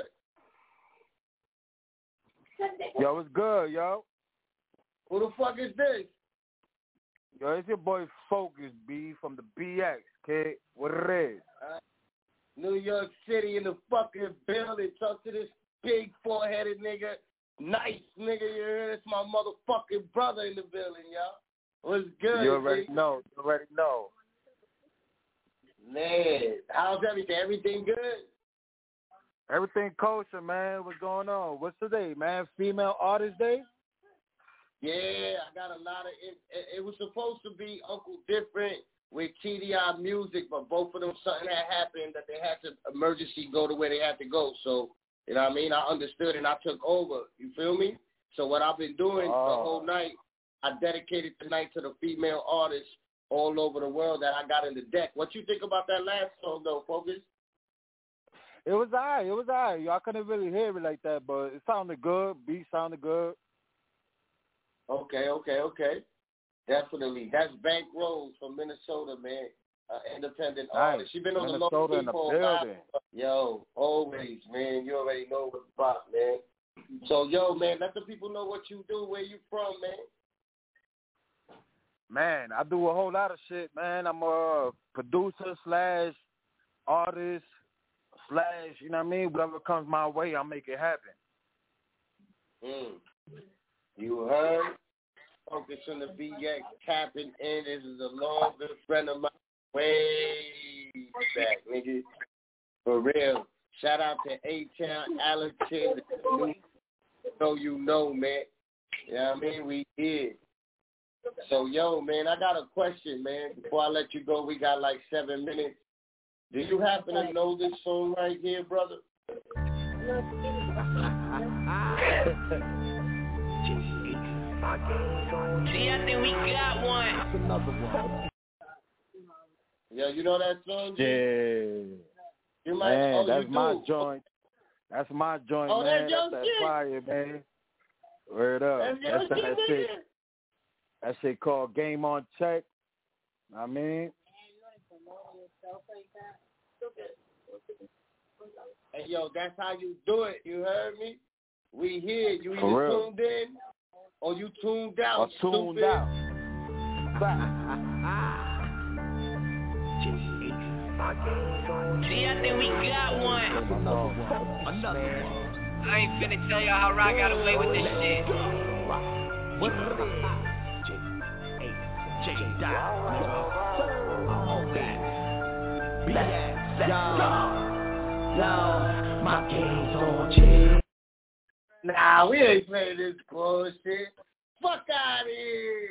Yo, what's good, yo? Who the fuck is this? Yo, it's your boy Focus, B, from the B X, kid. What it is? Uh, New York City in the fucking building. Talk to this big four-headed nigga. Nice nigga, you hear? It's my motherfucking brother in the building, y'all. What's good? You already B? know. You already know. Man, how's everything? Everything good? Everything kosher, man. What's going on? What's today, man? Female Artist Day? Yeah, I got a lot of it. It, it was supposed to be Uncle Different with T D I Music, but both of them, something had happened that they had to emergency go to where they had to go. So, you know what I mean? I understood and I took over. You feel me? So what I've been doing oh. the whole night, I dedicated the night to the female artists all over the world that I got in the deck. What you think about that last song, though, Focus? It was all right. It was all right. I couldn't really hear it like that, but it sounded good. Beat sounded good. Okay, okay, okay. Definitely. That's Bank Rose from Minnesota, man. Uh, independent nice. artist. She been on Minnesota the low in the for a while. Yo, always, man. You already know what's about, man. So, yo, man, let the people know what you do, where you from, man. Man, I do a whole lot of shit, man. I'm a producer slash artist slash, you know what I mean? Whatever comes my way, I'll make it happen. Mm. You heard? Focus on the B X tapping in. This is a long good friend of mine. Way back, nigga. For real. Shout out to A-Town, Allerton. So you know, man. You know what I mean? We did. So, yo, man, I got a question, man. Before I let you go, we got like seven minutes. Do you happen to know this song right here, brother? See, I think we got one. Another one. Yeah, you know that song? G? Yeah. You might, man, oh, that's you my do. joint. That's my joint, oh, man. That's, your that's shit. that fire, man. Word up. That's your that's shit, that shit. That shit called Game on Check. I mean. Hey, yo, that's how you do it. You heard me? We here. You either tuned in or you tuned out. Or tuned stupid. out. See, I think we got one. Another one. Another one. I ain't finna tell y'all how Rock got away with this shit. What's up? J Yo, my game's on check. Nah, we ain't playing this bullshit. Fuck out of here.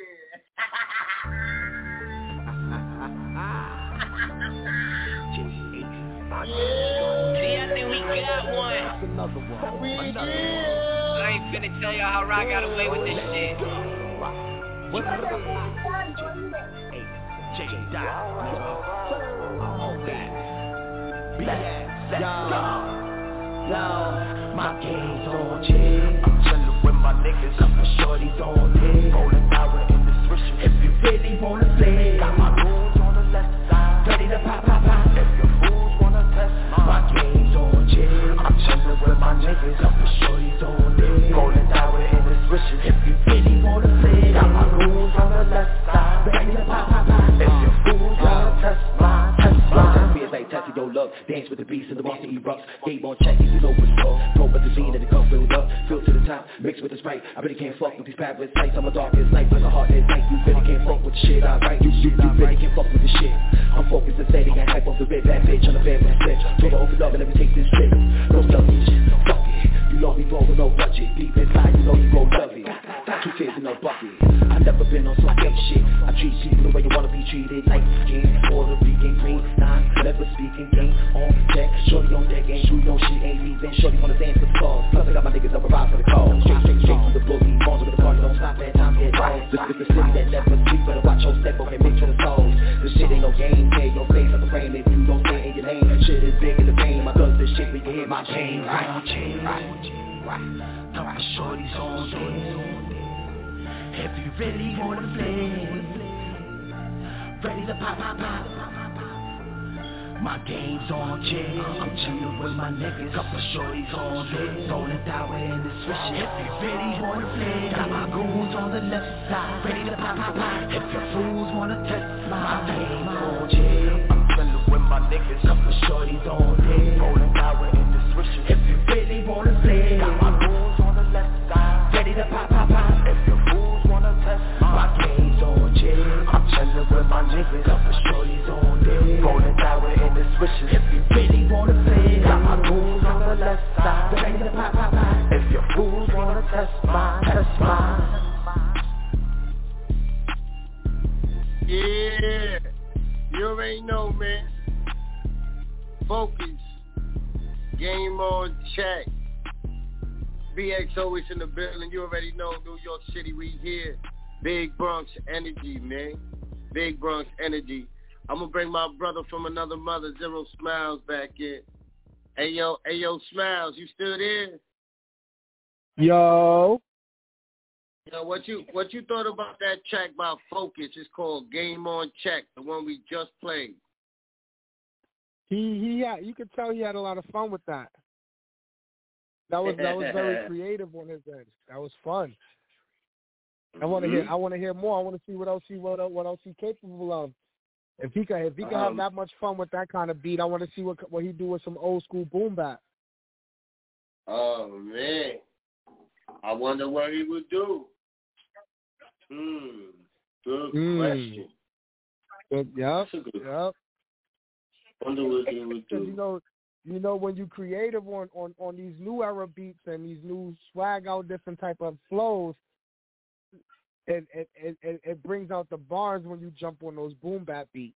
Yeah. See, I think we got one. Another one. We Another did. one. I ain't finna tell y'all how Rock got away with this shit. What's up? J Yo, my game's on check. I'm chillin' with my niggas. Couple shorties on deck. Rolling power in the switch. If you really wanna play, got my goons on the left side, ready to pop, pop, pop. If your fools wanna test mine, my game's on check. I'm chillin' with my niggas. Couple shorties on deck. Rolling power in the switch. If you really wanna play, got my goons on the left side, ready to pop, pop, pop. If your fools wanna test mine, test mine. Like testing your luck, dance with the beast and the monster erupts. Game on check, you know what's up. Pro with the lean and the cup filled up. Fill to the top, mixed with the Sprite. I really can't fuck with these parasites. I'm a darkest night, like a heart at night. You really can't fuck with the shit I write. You, you, you really can't fuck with the shit. I'm focused and steady and hype off the red back bitch on the bed with a stitch. Told her open up and let me take this trip. No selfish shit, fuck it. You know we roll with no budget. Deep inside, you know you gon' love it. Two tears in a bucket. I never been on some fake shit. I treat people the way you wanna be treated. Like skin, Puerto Rican, green, nine, never speaking, game on deck. Shorty on deck, ain't true, no shit ain't leaving. Shorty wanna dance with the stars. Plus I got my niggas up arrive for the call. Straight, straight, straight to the boogie. Balls with the party, don't stop that time, get right. This is the city that never sleep. Better watch your step, okay, make sure the souls. This shit ain't no game, tear your face like a frame. If you don't stay in your lane, shit is big in the vein. My guns, this shit, we can hit my chain. Right on chain, right on chain, right. Couple shorties on deck. If you really wanna play, ready to pop, pop, pop. My game's on check. I'm chillin' with my niggas. Couple shorties on deck. Rolling tower in the switch. If you really wanna play, got my goons on the left side, ready to pop, pop, pop. If your fools wanna test my game's on check. I'm chillin' with my niggas. Couple shorties on deck. Rolling tower in the switch. If you really wanna play, got my goons on the left side, ready to pop, pop, pop. If your fools wanna test my game's on check. I'm chillin' with my niggas. Couple shorties on deck. Rolling tower in the switches. If you really wanna play, got my goons on the left left side. Ready to pop, pop, pop. If your fools wanna test mine, test mine. Yeah, you already know, man. Focus. Game on check. B X always in the building. You already know, New York City, we here. Big Bronx energy, man. Big Bronx energy. I'm going to bring my brother from another mother, Zero Smiles, back in. Hey, yo, hey, yo, Smiles, you still there? Yo. Yo, what you what you thought about that track by Focus? It's called Game On Check, the one we just played. He he had, you could tell he had a lot of fun with that. That was that was very creative on his end. That was fun. I want to mm-hmm. hear I want to hear more. I want to see what else he what else, what else he capable of. If he can if he can um, have that much fun with that kind of beat, I want to see what what he do with some old school boom bap. Oh man, I wonder what he would do. Hmm. Good mm. question. Good, yep. Good. Yep. Wonder what he would do. You know, you know when you creative on, on, on these new era beats and these new swag out different type of flows, it it, it it it brings out the bars when you jump on those boom bap beats.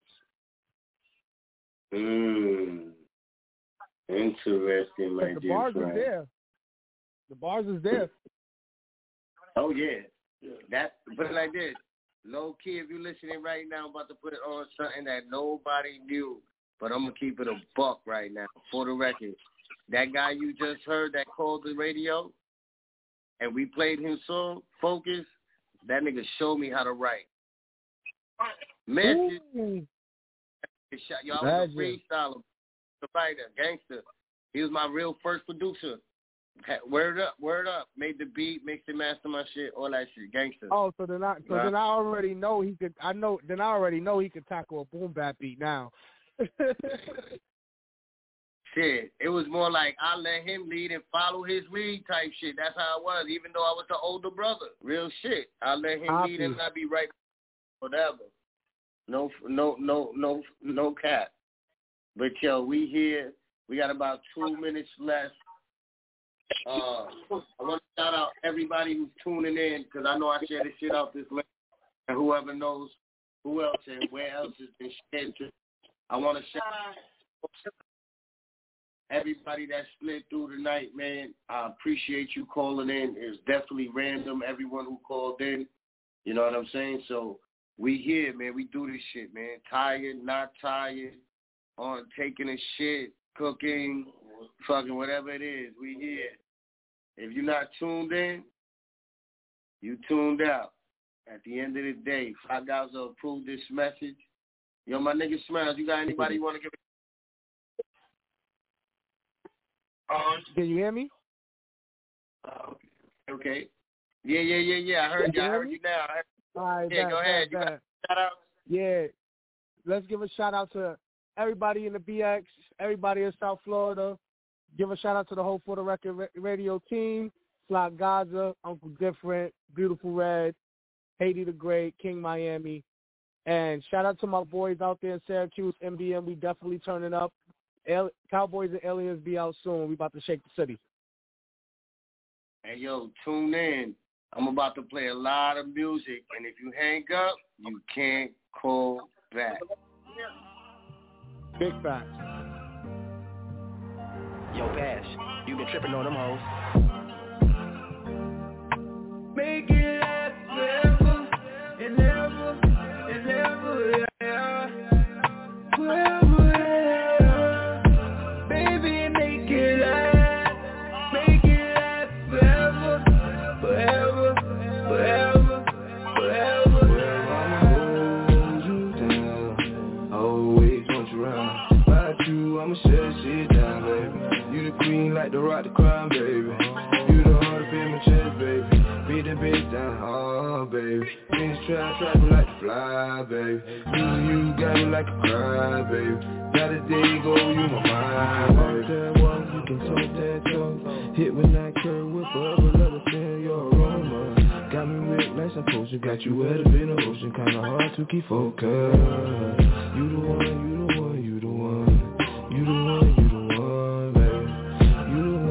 Hmm. Interesting, my the dear bars friend. is there. The bars is there. Oh yeah. That put it like this. Low key, if you're listening right now, I'm about to put it on something that nobody knew, but I'm gonna keep it a buck right now for the record. That guy you just heard that called the radio, and we played his song, Focus. That nigga showed me how to write. Message. Yo, I was a freestyler, a writer, gangster. He was my real first producer. Word up, word up. Made the beat, mixed and master my shit, all that shit, gangster. Oh, so then I, so nah. then I already know he could. I know, then I already know he could tackle a boom bap beat now. Shit, it was more like I let him lead and follow his lead type shit. That's how it was. Even though I was the older brother, real shit. I let him Copy. lead and I be right, whatever. No, no, no, no, no cap. But yo, we here. We got about two minutes left. Uh, I want to shout out everybody who's tuning in because I know I share this shit out this link, and whoever knows who else and where else has been shared to. I want to shout out everybody that split through tonight, man. I appreciate you calling in. It's definitely random, everyone who called in. You know what I'm saying? So we here, man. We do this shit, man. Tired, not tired, on taking a shit, cooking, fucking whatever it is. We here. If you're not tuned in, you tuned out. At the end of the day, five guys will approve this message. Yo, my nigga Smiles, you got anybody you want to give it? Um, Can you hear me? Uh, okay. Yeah, yeah, yeah, yeah. I heard you. I heard you now. I heard... All right, yeah, that, go ahead. That, you got shout out? Yeah. Let's give a shout out to everybody in the B X, everybody in South Florida. Give a shout out to the whole For the Record radio team, Flock Gaza, Uncle Different, Beautiful Red, Haiti the Great, King Miami. And shout out to my boys out there in Syracuse, M B M. We definitely turning up. Al- Cowboys and Aliens be out soon. We about to shake the city. Hey, yo, tune in. I'm about to play a lot of music, and if you hang up, you can't call back. Big facts. Yo, Bash, you been tripping on them hoes. Make it last forever and ever and ever, yeah. Forever, yeah. Baby, make it last. Make it last forever, forever, forever, forever. I'ma hold you down. Always want you around. About you, I'ma shut shit down, baby. You the queen like the rock the crown, baby. You the heart up in my chest, baby. Beat the bitch down, oh, baby. Things try, try me like to fly, baby. You, you got me like a cry, baby. Got a day go, you my mind, baby. Walk that walk, you can talk that talk. Hit when I curve with forever, let it feel your aroma. Got me wet like some potion, got you wet up in the ocean. Kinda hard to keep focused. You the one, you the one, you the one. You the one, you the one, baby. You the one.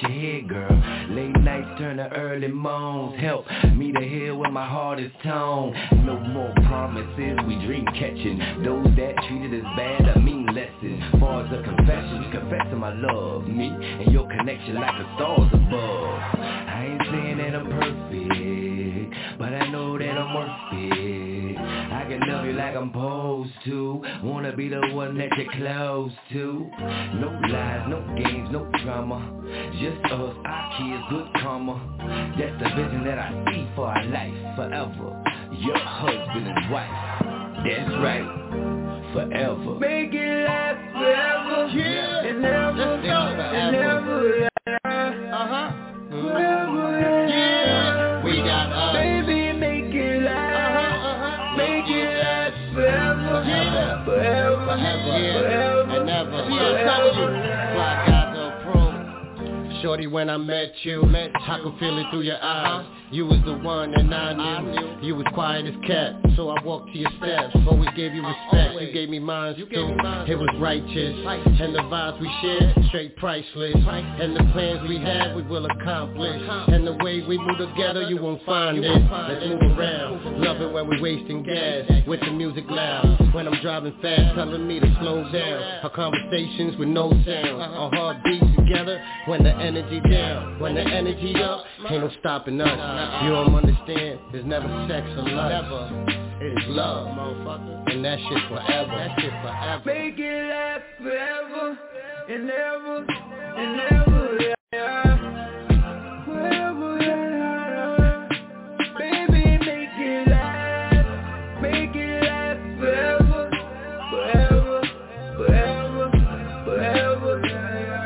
your head, girl. Late nights turn to early moans. Help me to hear where my heart is tone. No more promises, we dream catching. Those that treated us bad, I mean lessons. Far as a confession, confessing my love. Me and your connection like the stars above. I ain't saying that I'm perfect, but I know that I'm worth it. I can love you like I'm supposed to. Wanna be the one that you're close to. No lies, no games, no drama. Just us, our kids, good karma. That's the vision that I see for our life forever. Your husband and wife. That's right. Forever. Make it last forever. Yeah. And never, and never. Uh-huh. Forever. Yeah. We got us. Baby, make it last. Uh-huh. Make it last forever. Yeah. Forever. Forever. Forever. And never. I'm telling you. Fly guys are pro. Shorty, when I met you, I could feel it through your eyes. You was the one and I knew. You was quiet as cat, so I walked to your steps. Always gave you respect, you gave me mine too. It was righteous, and the vibes we shared, straight priceless. And the plans we had, we will accomplish. And the way we move together, you won't find it. Let's move around, love it when we wasting gas, with the music loud. When I'm driving fast, telling me to slow down. Our conversations with no sound, our heartbeats together. When the energy down, when the energy up, ain't no stopping us. You don't understand, there's never sex or love. It is love, motherfucker. And that shit forever. That shit forever. Make it last forever. And never, and never, yeah. Forever, yeah. Baby, make it last. Make it last forever. Forever, forever, forever, yeah.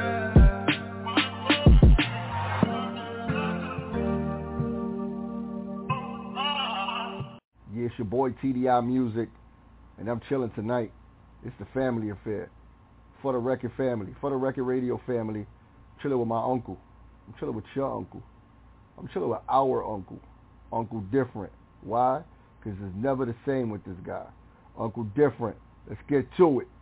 Yeah, it's your boy T D I Music, and I'm chilling tonight. It's the family affair. For the record family, for the record radio family, I'm chilling with my uncle. I'm chilling with your uncle. I'm chilling with our uncle. Uncle Different. Why? Because it's never the same with this guy. Uncle Different. Let's get to it.